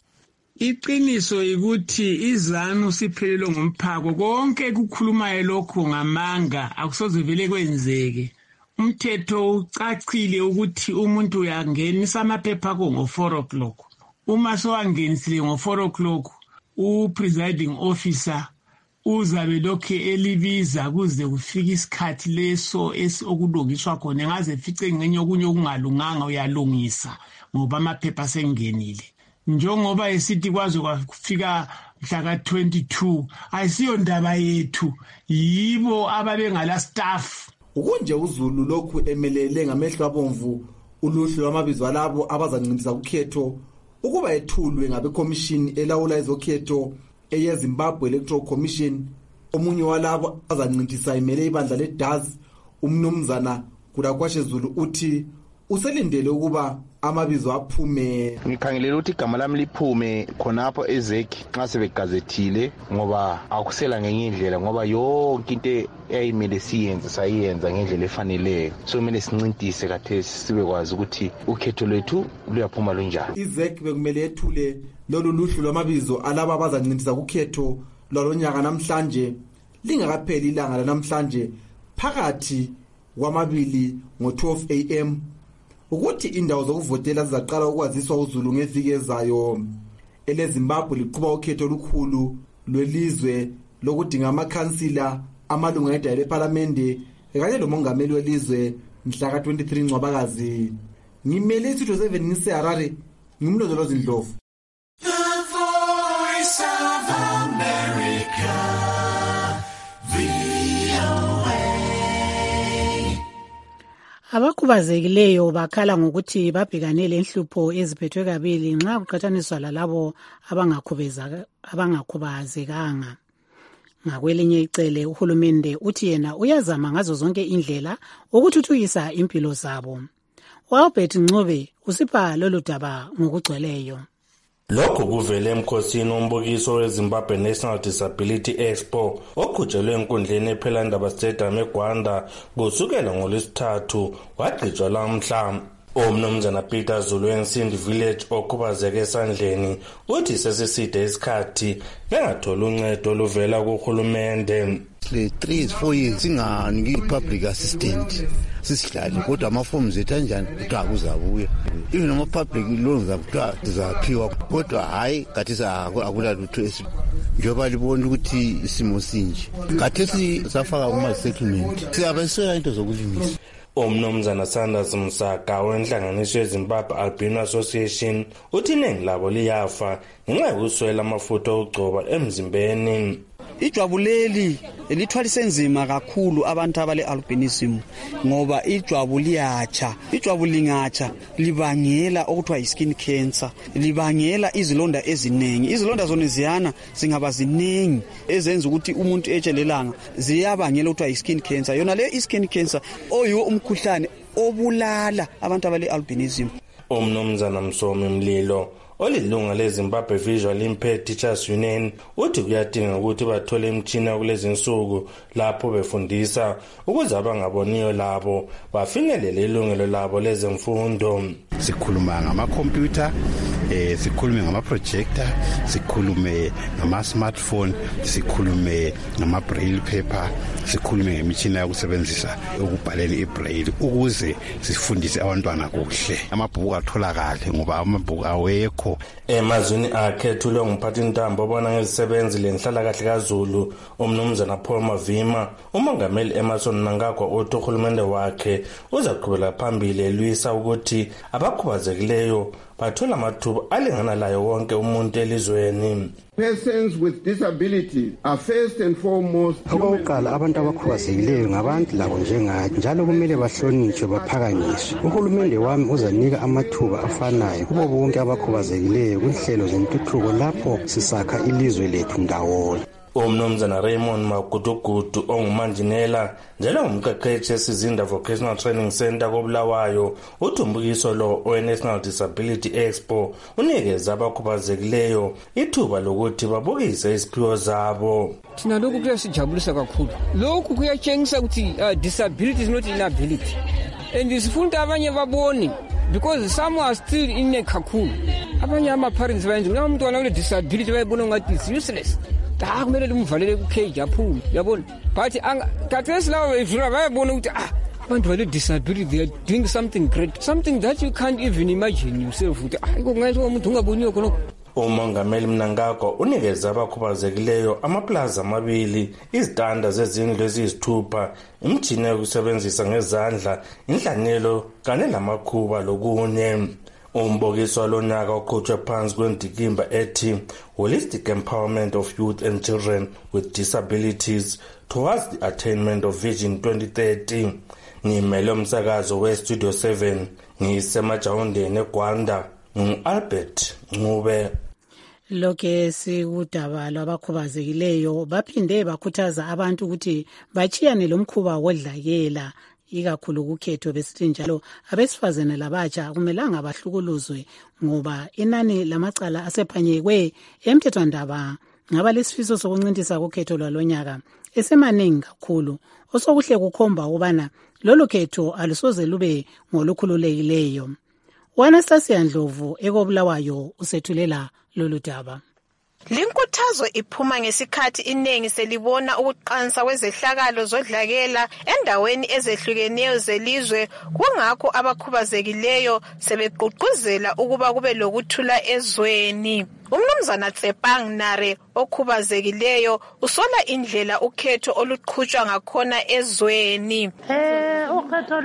Iqiniso ukuthi iZANU siphelelwe ngumphako konke kukhulumayo lokho ngamanga akusoze vele kwenzeke. Umthetho ucacile ukuthi umuntu uyangenisa amaphepha akho ngo-4 o'clock. Uma sowangenisile ngo-4 o'clock u-presiding officer uzabe lokhe elibiza kuze kufika isikhathi leso okulungiswa khona engaze fice ngenye okunye okungalunganga uyalungisa ngoba amaphepha asengenile. Njengoba esithi kwaze kwafika mhla ka-22 ayisiyo ndaba yethu, yibo ababengala staff. Ukunje uZulu lokhu emelele ngamehlo abomvu uluhlu lwamabizo alabo abazanciphisa ukhetho ukuba ethulwe ngabekhomishini elawula ezokhetho eyeZimbabwe Electoral Commission. Omunye walabo azancintisa imele ibandla leDAS, umnumzana Kudakwashe Zulu, uthi uselindele ukuba amabizo aphume. Ngikhangelela ukuthi igama lami liphume khonapho ezeki nxa sebegazethile, ngoba akusela ngenye indlela, ngoba yonke into eyayimele siyenze sayenza ngendlela efaneleyo. So kumele sincintise kathesi sibe kwazi ukuthi ukhetho lwethu luyaphuma lunjani. Izeki bekumele ethule lolu luhlu lwamabizo alaba abazancintisa kukhetho lwalonyaka namhlanje lingakapheli ilanga lanamhlanje phakathi kwamabili ngo-12 am, ukuthi indawo zokuvotela zizaqala ukwaziswa uZulu ngeviki ezayo. EleZimbabwe liqhuba ukhetho olukhulu lwelizwe lokudinga amakhansila, amalungu edayile eParliament kanye lomongameli welizwe mhla ka-23 Ncwabakazi. Ngimele isitho 7 ngiseHarare, ngimlondolozi Ndlovu. Abakhubazekileyo bakhala ngokuthi babhekanele inhlupho eziphethwe kabili nxa kuqhathaniswa lalabo abangakhubazekanga. Ngakwelinye icele uhulumende uthi yena uyazama ngazo zonke indlela ukuthuthukisa impilo zabo. Albert Ncube usipha lolu daba ngokugcweleyo. Lokhu kuvele emkhosini ombukiso weZimbabwe National Disability Expo oqhutshelwe enkundleni ePhelandaba Stadium eGwanda kusukela ngoLwesithathu wagqitshwa lamhla. Umnumzana Peter Zulu eNsindi Village okhubazeke esandleni uthi sesiside isikhathi bengatholi uncedo oluvela kuhulumende. 3-4 years singaniki public assistant sisidlali, kodwa amaforms ethu anjani kuthiwa kuzabuya. Even ama-public loans akuthiwa zizaphiwa, kodwa hayi kathesi akulalutho njengoba libona ukuthi isimo sinje. Kathesi safaka kuma-settlement, siyabeswela into zokulimisa. Umnumzana Sanders Msaka wenhlanganiso yeZimbabwe Albino Association uthi iningi labo liyafa ngenxa yokuswela amafutha okugcoba emzimbeni. Ijwabu leli lithwalise nzima kakhulu abantu abale-albinism ngoba ijwabu liyatsha. Ijwabu lingatsha libangela okuthiwa yi-skin cancer, libangela izilonda eziningi. Izilonda zona ziyana zingaba ziningi ezenza ukuthi umuntu etshelelanga ziyabangela okuthiwa yi-skin cancer. Yona le i-skin cancer oyiwo umkhuhlane obulala abantu abale-albinism. Umnumzana Msomi Mlilo olilunga leZimbabwe Visual Impaired Teachers Union uthi kuyadinga ukuthi bathole imitshina kulezi insuku lapho befundisa ukuze abangaboniyo labo bafinyelele ilungelo labo lezemfundo. Sikhuluma ngama-computer, sikhulume ngama-projector, sikhulume ngama-smartphone, sikhulume ngama-braille paper, sikhulume ngemitshina yokusebenzisa ukubhalela i-braille ukuze sifundise abantwana kuhle. Amabhuku atholakale ngoba amabhuku awekho. Emazweni akhethulwe ngumphathintambo obona ngezisebenzi lenhlalakahle kaZulu umnumzana Paul Mavima, umongameli Emmerson Mnangagwa uthi uhulumende wakhe uzaqhubela phambili elwisa ukuthi abakhubazekileyo bathola amathuba alingana layo wonke umuntu elizweni. Persons with disability are first and foremost. Okokuqala, abantu abakhubazekileyo ngabantu labo njengathi, njalo kumele bahlonitshwe baphakanyiswe. Uhulumende wami uzanika amathuba afanayo kubo bonke abakhubazekileyo kunhlelo zentuthuko lapho sisakha ilizwe lethu ndawonye. Umnumzana Raymond Magudugudu ongumanjinela njalo ngumqeqeshi esizinda Vocational Training Center koBulawayo uthi umbukiso lo owe-National Disability Expo unikeza abakhubazekileyo ithuba lokuthi babukise iziphiwo zabo. Thina lokhu kuyasijabulisa kakhulu. Lokhu kuyatshengisa ukuthi disability is not inability. And sifunda abanye babone because some are still in a kakhulu. Abanye ama-parents bayenza ukuthi umntwana une-disability bayibona ngathi it's useless. Kumele lumvalele ku-cage aphume, yabona. But kathesi labo bevula bayabona ukuthi abantu bale-disability they are doing something great, something that you can't even imagine yourself ukuthi kungathi umuntu ungaboniyo khonokho. Umongameli Mnangagwa unikeza abakhubazekileyo amaplaza amabili, izitanda zezindlu eziyisithupha, imitshini yokusebenzisa ngezandla, inhlanyelo kanye lamakhuba lokunye. Umbukiso walonyaka oqhutshwe phansi kwendikimba ethi Holistic Empowerment of Youth and Children with Disabilities towards the Attainment of Vision 2030. Ngimele umsakazo weStudio 7 ngisemajawundeni eGwanda Albert Ncube. Lokhe sikudaba lwabakhubazekileyo baphinde bakhuthaza abantu ukuthi bachiyane lomkhuba wodlakela ikakhulu kukhetho besithi njalo abesifazane labatsha kumelanga bahlukuluzwe ngoba inani lamacala asephanyekwe emthethwandaba ngaba lesifiso sokuncintisa kukhetho lwalonyaka esemaningi kakhulu osokuhle kukhomba ukubana lolu khetho alusoze lube ngolukhululekileyo. Anastasia Ndlovu ekobulawayo usethulela lolu daba. Linkuthazo iphuma ngesikhathi inengi selibona ukuqansa kwezehlakalo zodlakela endaweni ezehlukeneyo zelizwe kungakho abakhubazekileyo sebeququzela ukuba kube lokuthula ezweni. Umnumzana Tsepang Nare okhubazekileyo usola indlela ukhetho oluqhutshwa ngakhona ezweni. Ukhetho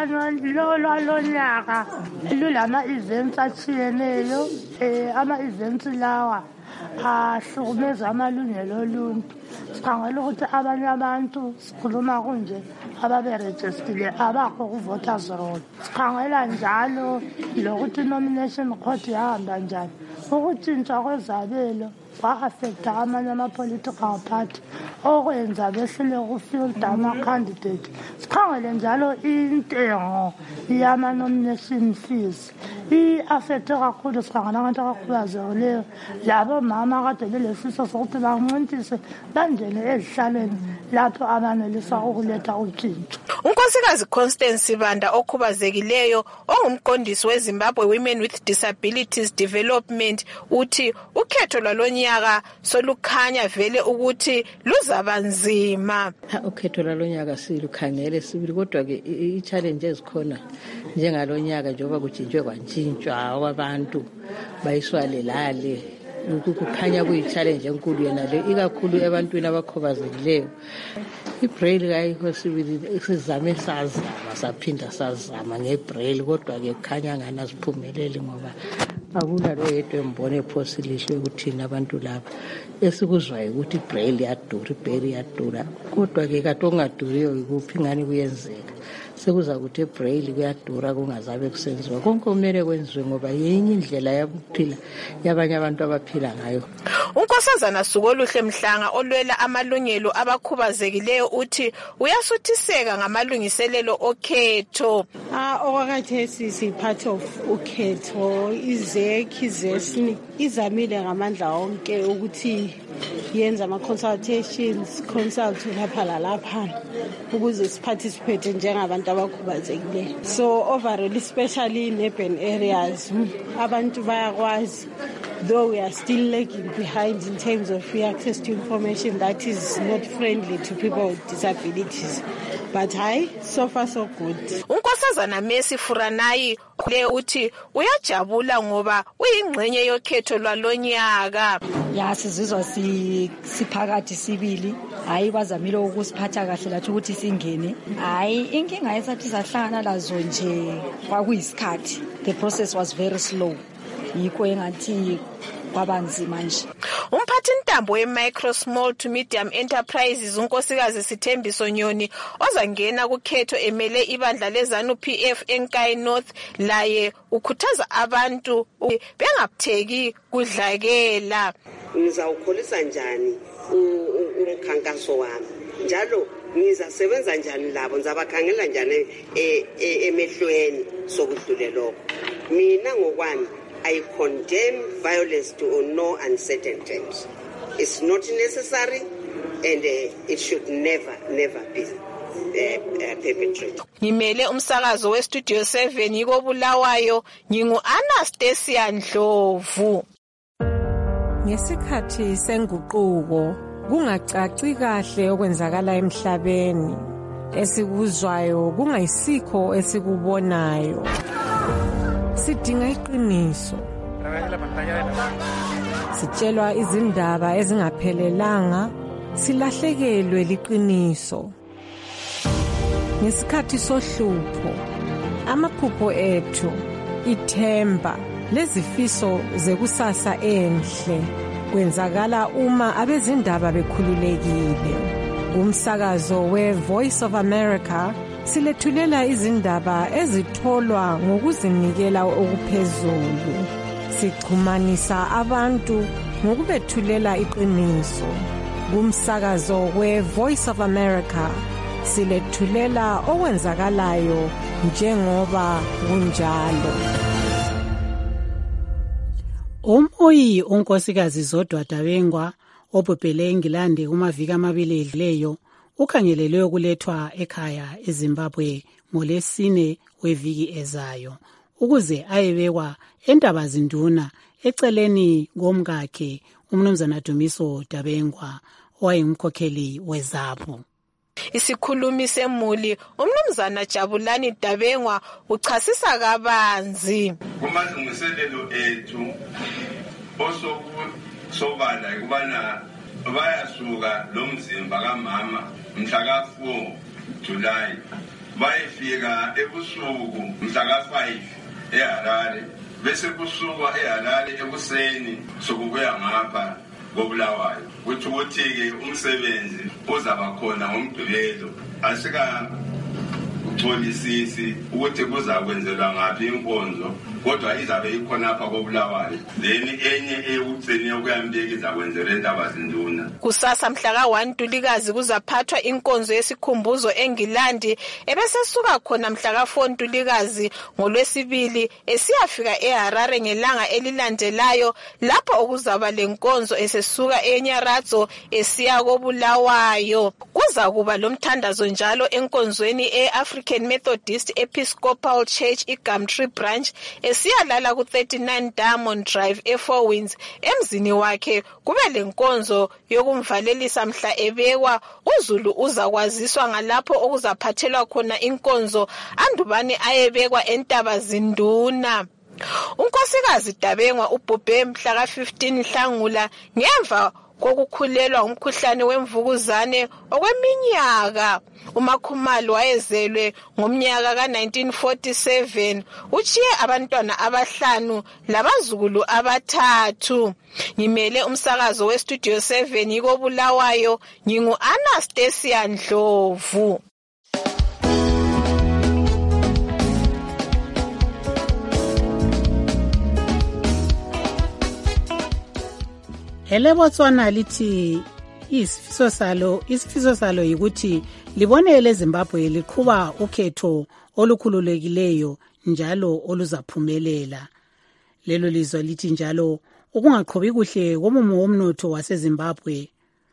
lolonyaka lulama events atshiyeneyo ama-events lawa ahlukumeza amalungelo oluntu. Sikhangela ukuthi abanye abantu sikhuluma kunje ababerejistile abakho ku-voters roll. Sikhangela njalo lokuthi nomination court yahamba njani. Ukutshintsha kwezabelo kwa-affecta amanye ama-political party okwenza behlele ukufielda ama-candidate. Sikhangele njalo intengo yama-nomination fees i-affecte kakhulu. Sikhangela abantu abakhubazekileyo labo mama kade belesifiso sokuthi bancintise bangene ezihlalweni lapho abanelisa ukuletha utshintsho. Unkosikazi Constance Sibanda okhubazekileyo ongumqondisi weZimbabwe Women with Disabilities Development uthi ukhetho lwalonyaka solukhanya vele ukuthi luzabanzima. Ukhetho lwalonyaka silukhangele sibili kodwa ke i-challenge ezikhona njengalonyaka njengoba kujintshwe kwantshintshwa abantu bayiswalelale ukukhanya kuyi-challenge enkulu yena le ikakhulu ebantwini abakhubazekileyo. I-braille kayikho sibili sizame sazama saphinda sazama nge-braille kodwa ke kukhanya ngani asiphumeleli ngoba akulalo yedwa embone ephosilihle ukuthini abantu laba esikuzwayo ukuthi i-braille iyadura i-braille iyadura kodwa ke kade okungaduriyo ikuphi ngani kuyenzeka sekuza ukuthi i-braille kuyadura kungazabe kusenziwa konke kumele kwenziwe ngoba yenye indlela yokuphila yabanye abantu abaphila ngayo. Unkosazana Sukoluhle Mhlanga olwela amalungelo abakhubazekileyo uthi uyasuthiseka ngamalungiselelo okhetho. Okwakhathesi si-part of ukhetho izekhi zesini izamile ngamandla onke ukuthi yenza ama-consultations consult lapha lalapha ukuze siparticipate njengabantu abakhubazekileyo. So overall especially in urban areas abantu bayakwazi, though we are still lagging behind in terms of free access to information that is not friendly to people with disabilities. But so far so good. Unkosazana Messi Furanayi le uthi uyajabula ngoba uyingxenye yokhetho lwalonyaka. Ya sizizwa siphakathi sibili. Bazamile ukusiphatha kahle lathi ukuthi singene. Inkinga esathi sahlangana lazo nje kwakuyisikhathi. The process was very slow. Yikho engathi kwabanzima nje. Umphathi ntambo we-Micro Small to Medium Enterprises unkosikazi Sithembiso Nyoni ozangena kukhetho emele ibandla leZANU-PF eNkayi North laye ukhuthaza abantu bengabutheki kudlakela. Ngizawukholisa njani umkhankaso wami njalo ngizasebenza njani labo ngizabakhangela njani emehlweni sokudluleloko. Mina ngokwami I condemn violence to no uncertain terms. It's not necessary and it should never be perpetrated. Ngimele umsakazo weStudio 7 yikobulawayo ngingu-Anastasia Ndlovu. Ngesikhathi senguquko kungacaci kahle okwenzakala emhlabeni esikuzwayo kungayisikho esikubonayo. Sidinga iqiniso. Sitshelwa izindaba ezingaphelelanga, silahlekelwe liqiniso. Ngesikhathi sohlupho, amaphupho ethu, ithemba, lezifiso zekusasa enhle kwenzakala uma abezindaba bekhululekile. Umsakazo we-Voice of America silethulela izindaba ezitholwa ngokuzinikela okuphezulu. Sixhumanisa abantu ngokubethulela iqiniso. Kumsakazo we-Voice of America silethulela okwenzakalayo njengoba kunjalo. Umhoyi unkosikazi Zodwa Dabengwa obhubhele eNgilandi kumaviki amabili edluleyo ukhangelelwe ukulethwa ekhaya eZimbabwe ngoLwesine weviki ezayo ukuze ayebekwa eNtabazinduna eceleni komkakhe uMnumzana Dumiso Dabengwa owayengumkhokheli weZAPU. Isikhulumi semuli uMnumzana Jabulani Dabengwa uchasisa kabanzi kumazungiselelo ethu osokusobala kubana bayasuka lo mzimba kamama mhla ka4 July bayefika ebusuku mhla ka5 eHarare bese kusuka eHarare ekuseni sokubuya ngapha koBulawayo kuthi ukuthi-ke umsebenzi uzaba khona ngoMgqibelo asika utholisisi ukuthi kuzakwenzelwa ngaphi inkonzo kodwa izabe ikhona apha koBulawayo then enye ekutseni yokuyambeka izakwenzelwa eNtabazinduna. Kusasa mhla ka1 Ntulikazi kuzaphathwa inkonzo yesikhumbuzo eNgilandi ebesesuka khona mhla ka4 Ntulikazi ngoLwesibili esiyafika eHarare ngelanga elilandelayo lapho okuzaba lenkonzo esesuka eNyaratso esiya koBulawayo. Kuza kuba lomthandazo njalo enkonzweni eAfrican Methodist Episcopal Church iGumtree Branch esiyalala ku39 Diamond Drive eFour Winds emzini wakhe. Kube lenkonzo yokumvalelisa mhla ebekwa. uZulu uzakwaziswa ngalapho okuzaphathelwa khona inkonzo andubani ayebekwa eNtabazinduna. Unkosikazi Dabengwa ubhubhe mhla ka15 Nhlangula ngemva kokukhulelwa umkhuhlane wemvukuzane okweminyaka. uMakhumalo wayezelwe ngomnyaka ka1947 uchiye abantwana abahlanu labazukulu abathathu. Ngimele umsakazo weStudio 7 yikoBulawayo ngingu Anastasia Ndlovu. EleBotswana lithi isifiso salo yikuthi libonele eZimbabwe liqhuba ukhetho olukhululekileyo njalo oluzaphumelela. Lelo lizwe lithi njalo ukungaqhubi kuhle komumo womnotho waseZimbabwe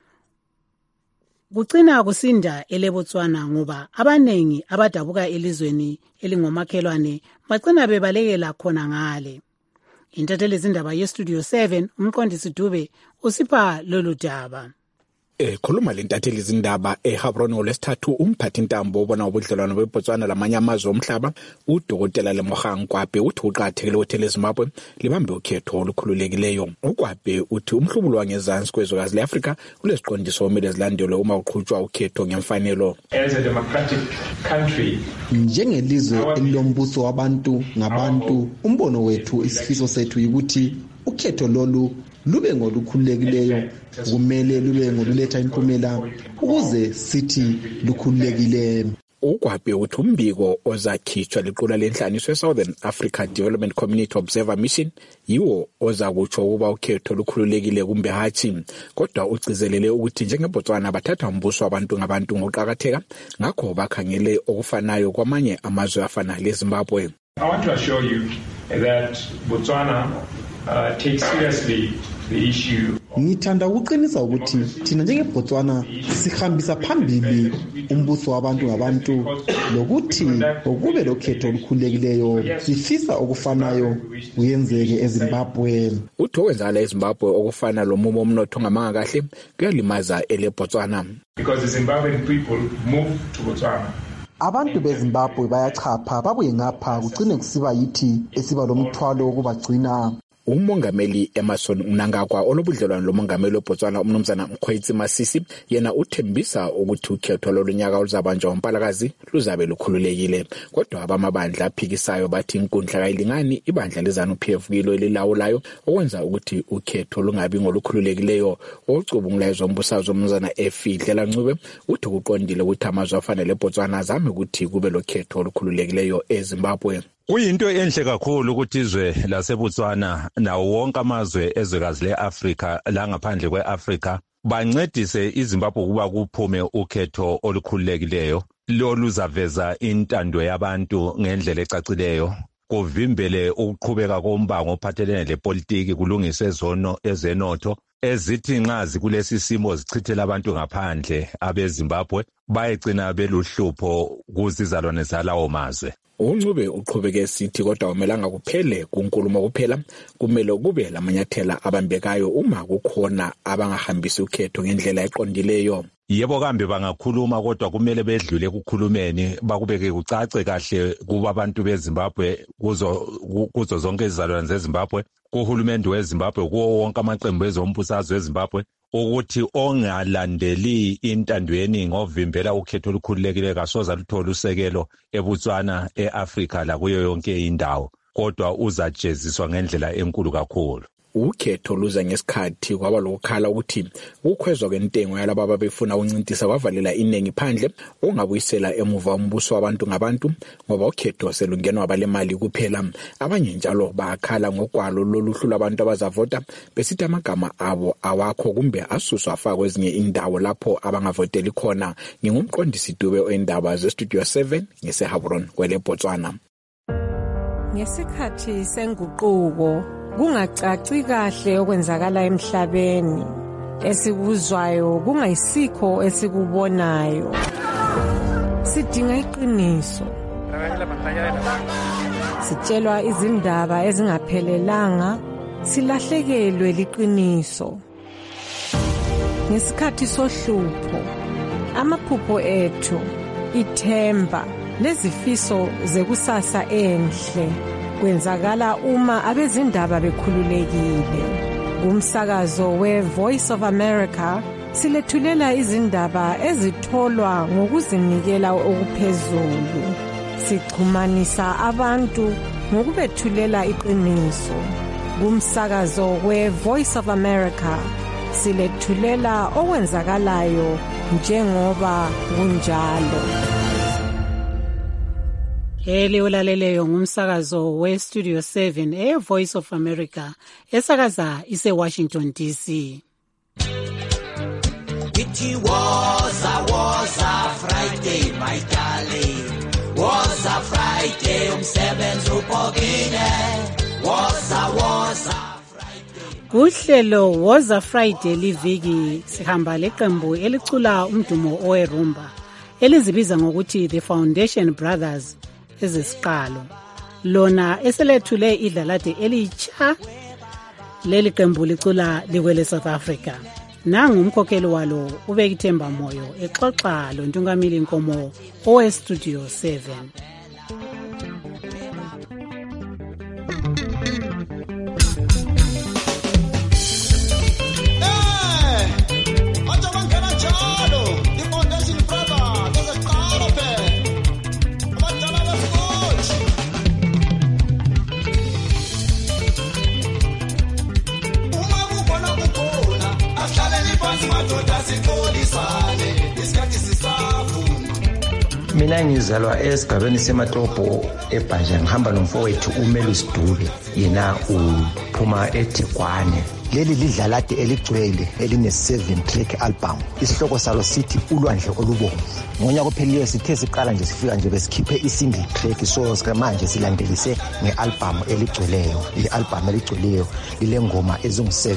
kucina kusinda eleBotswana ngoba abanengi abadabuka elizweni elingomakhelwane bacina bebalekela khona ngale. Intatheli zindaba yeStudio 7 umqondisi Dube usipha lolu daba. Khuluma lentatheli zindaba eHabron ngolwesithathu umphathi ntambo obona ubudlelwano beBotswana lamanye amazwe omhlaba uDokotela Lemogang Kwape uthi uqathekile ukuthi leZimbabwe libambe ukhetho olukhululekileyo. uKwape uthi umhlubulo wangezansi kwezwekazi leAfrika ulesiqondiso omele zilandelwe uma uqhutshwa ukhetho ngemfanelo. As a democratic country, njengelizwe elilombuso wabantu ngabantu, umbono wethu isifiso sethu ukuthi ukhetho lolu lube ngolukhululekileyo, kumele lube ngoluletha impumela ukuze sithi lukhululekile. uKwape uthi umbiko ozakhitshwa liqula lenhlaniso eSouthern Africa Development Community Observer Mission yiwo ozakutsho ukuba ukhetho lukhululekile kumbe hatshi, kodwa ucizelele ukuthi njengeBotswana bathatha umbuso wabantu ngabantu ngokuqakatheka, ngakho bakhangele okufanayo kwamanye amazwe afana leZimbabwe. I want to assure you that Botswana takes seriously the issue. Ngithanda ukuqinisa ukuthi thina njengeBotswana sihambisa phambili umbuso wabantu ngabantu lokuthi ukube lokhetho olukhululekileyo sifisa okufanayo kuyenzeke eZimbabwe. Uthi okwenzakala eZimbabwe okufana lomumo omnotho ngamanga kahle kuyalimaza eleBotswana. Because the Zimbabwean people move to Botswana. Abantu beZimbabwe bayachapha babuye ngapha kugcine kusiba yithi esiba lomthwalo wokubagcina. Umongameli Emerson Mnangagwa olobudlelwano lomongameli weBotswana uMnumzana Mkhwetsi Masisi yena uthembisa ukuthi ukhetho lolunyaka oluzabanjwa ngoMpalakazi luzabe lukhululekile, kodwa abamabandla aphikisayo bathi inkundla kayilingani ibandla leZANU-PF kilo elilawulayo okwenza ukuthi ukhetho lungabi ngolukhululekileyo. Ocubungulayo zombusazwe uMnumzana Efidlela Ncube uthi kuqondile ukuthi amazwe afanele eBotswana azame ukuthi kube lokhetho olukhululekileyo eZimbabwe. Kuyinto enhle kakhulu ukuthi izwe laseBotswana nawo wonke amazwe ezwekazi leAfrika la ngaphandle kweAfrika bancedise iZimbabwe ukuba kuphume ukhetho olukhululekileyo loluzaveza intando yabantu ngendlela ecacileyo, kuvimbele ukuqhubeka kombango ophathelene lepolitiki, kulungise ezenotho ezithi nxa zikulesi simo zichithela abantu ngaphandle abeZimbabwe bayegcina beluhlupho kuzizalwane zalawo mazwe. UNcube uqhubeke esithi kodwa umelanga kuphele kunkulumo kuphela, kumele kube lamanyathela abambekayo uma kukhona abangahambisi ukhetho ngendlela eqondileyo. Yebo kambe bangakhuluma kodwa kumele bedlule ekukhulumeni bakubeke kucace kahle kuba abantu beZimbabwe kuzo zonke izizalwane zeZimbabwe, kuhulumende weZimbabwe, kuwo wonke amaqembu ezombusazwe weZimbabwe ukuthi ongalandeli intando yeningi ovimbela ukhetho olukhululekileyo kasoza luthola usekelo eBotswana, eAfrika lakuyo yonke indawo, kodwa uzajeziswa ngendlela enkulu kakhulu. Ukhetho luza ngesikhathi kwaba lokukhala ukuthi ukukhwezwa kwentengo yalabo ababefuna ukuncintisa kwavalela iningi phandle ongabuyisela emuva umbuso wabantu ngabantu, ngoba ukhetho selungenwa abalemali kuphela. Abanye njalo bakhala ngogwalo loluhlu lwabantu abazavota besithi amagama abo awakho kumbe asuswa afakwe kwezinye indawo lapho abangavoteli khona. Ngingumqondisi Dube oendaba zeStudio 7 ngeseHabron kweleBotswana. Ngesikhathi senguquko kungacaci kahle okwenzakala emhlabeni, esikuzwayo kungayisikho esikubonayo. Sidinga iqiniso. Sitshelwa izindaba ezingaphelelanga, silahlekelwe liqiniso. Ngesikhathi sohlupho, amaphupho ethu, ithemba lezifiso zekusasa enhle kwenzakala uma abezindaba bekhululekile. Kumsakazo we-Voice of America silethulela izindaba ezitholwa ngokuzinikela okuphezulu. Sixhumanisa abantu ngokubethulela iqiniso. Kumsakazo we-Voice of America silethulela okwenzakalayo njengoba kunjalo. Ulaleleyo ngumsakazo weStudio 7 Voice of America esakaza ise-Washington DC. It was a Friday, my darling. Was a Friday, umsebenzi upokile. Was a Kuhlelo was a Friday liviki sihamba leqembu elicula umdumo owerumba elizibiza ngokuthi The Foundation Brothers ezesiqalo. Lona eselethule idlalade elitsha, leli qembu licula likwele South Africa. Nangu umkhokheli walo uBekithemba Moyo exoxa lo Ntungamili Nkomo oweStudio 7. Mina ngizalwa esigabeni seMatopo eBhanja, ngihamba nomfowethu uMelus Dube, yena uphuma eTigwane. Leli lidlalade eligcwele eline-7 track album. Isihloko salo sithi Ulwandle Olubomvu. Ngonyaka ophelileyo sithe siqala nje sifika nje besikhiphe i-single track, so manje silandelise nge-album eligcweleyo. I-album eligcweleyo lile ngoma ezingu-7.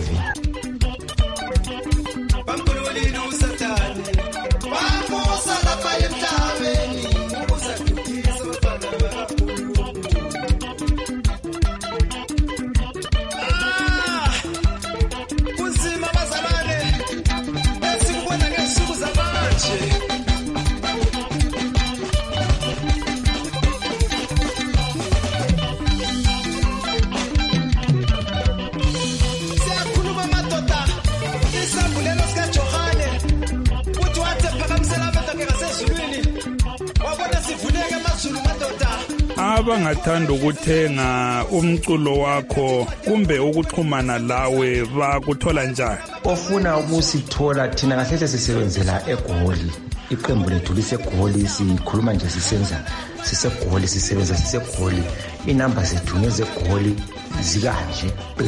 Abangathanda ukuthenga umculo wakho kumbe ukuxhumana lawe bakuthola njani? Ofuna ukusithola thina kahle sisebenzela eGoli. iqembu lethu liseGoli, sikhuluma nje siseGoli, sisebenza siseGoli. Inamba zethu ngezeGoli zikanje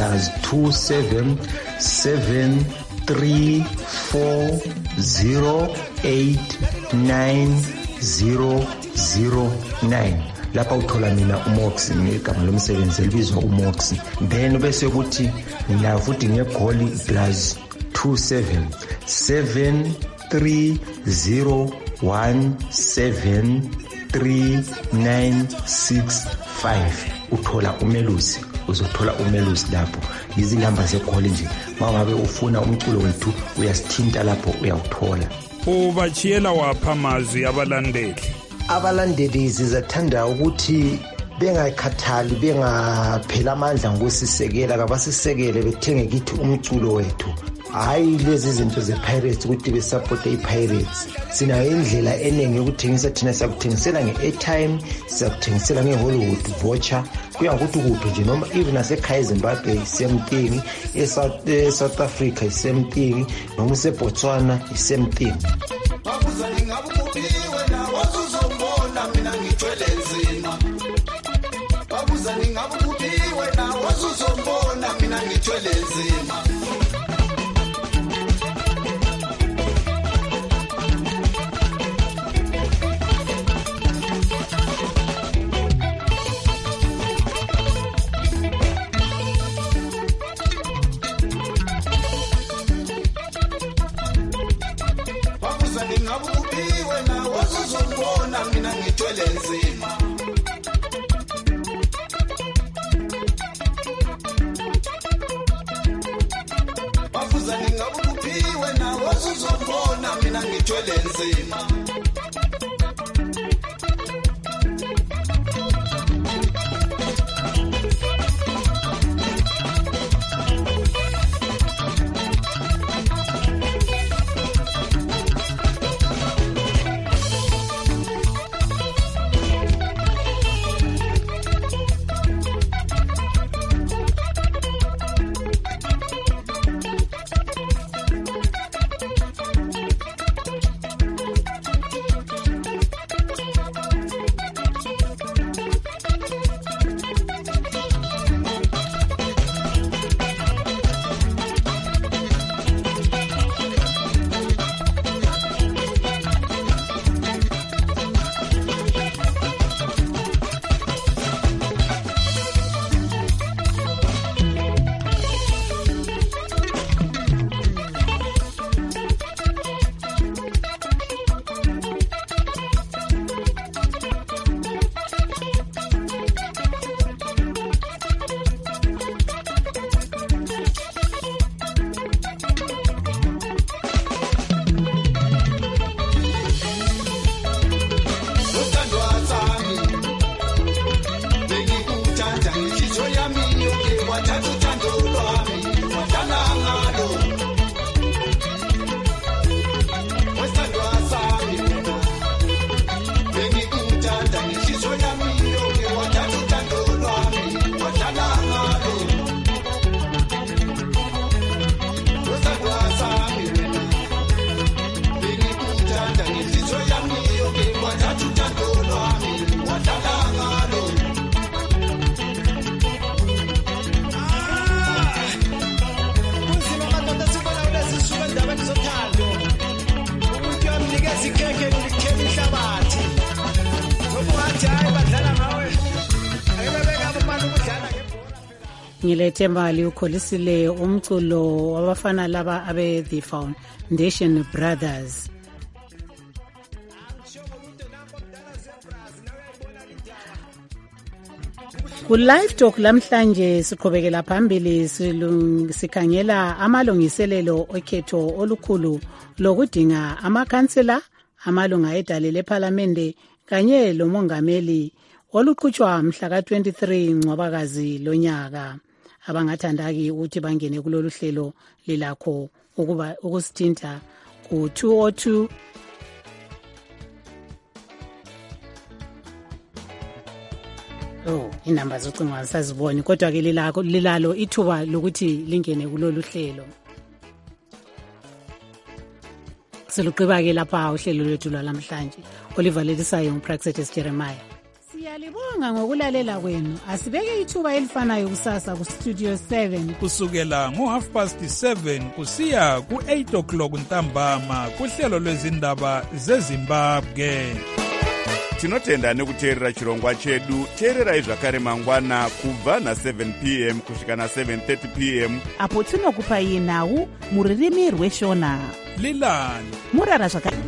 +277308909. lapha uthola mina uMox ngegama lomsebenzi elibizwa uMox. Then bese kuthi mina futhi ngeGoli +27730173965. uthola uMelusi, uzothola uMelusi lapho. Izilamba zeGoli nje, mangabe ufuna umculo wethu uyasithinta lapho uyawuthola. Ubachiyela wapha amazwi abalandeli? Abalandeli sizathanda ukuthi bengakhathali, bengaphela amandla ngokusisekela, kabasisekele bethenge kithi umculo wethu. Hayi lezi zinto ze-pirates ukuthi besupport i-pirates. Sinayo indlela eningi yokuthengisa, thina siyakuthengisela nge-airtime, siyakuthengisela nge-Hollywood voucher, kuya ngokuthi kuphi nje, noma even nasekhaya eZimbabwe same thing, eSouth Africa same thing, noma useBotswana same thing. Ngilethemba liukholisile umculo wabafana laba abe The Foundation Brothers. Ku live talk lamhlanje siqhubekela phambili sikhangela amalungiselelo okhetho olukhulu lokudinga amakhansela, amalunga edale leParliament kanye lomongameli oluqhutshwa mhla ka-23 Ncwabakazi lonyaka. Abangathandaki ukuthi bangene kulolu hlelo lilakho ukuba ukusithinta ku 202 inamba zocingo asaziboni, kodwa ke lilalo ithuba lokuthi lingene kulolu hlelo. Siluqiba-ke lapha uhlelo lwethu lwalamhlanje olivalelisayo nguPraxetis Jeremiah. Siyalibonga ngokulalela kwenu. Asibeke ithuba elifanayo kusasa kustudio 7 kusukela ngo7:30 kusiya ku8 o'clock ntambama kuhlelo lwezindaba zeZimbabwe. Tinotenda nekuteerera chirongwa chedu. Teererai zvakare mangwana kubva na7 p.m. kusvika na7:30 p.m. apo tinokupai nhau muririmi rweshona Lilani murara zvakare.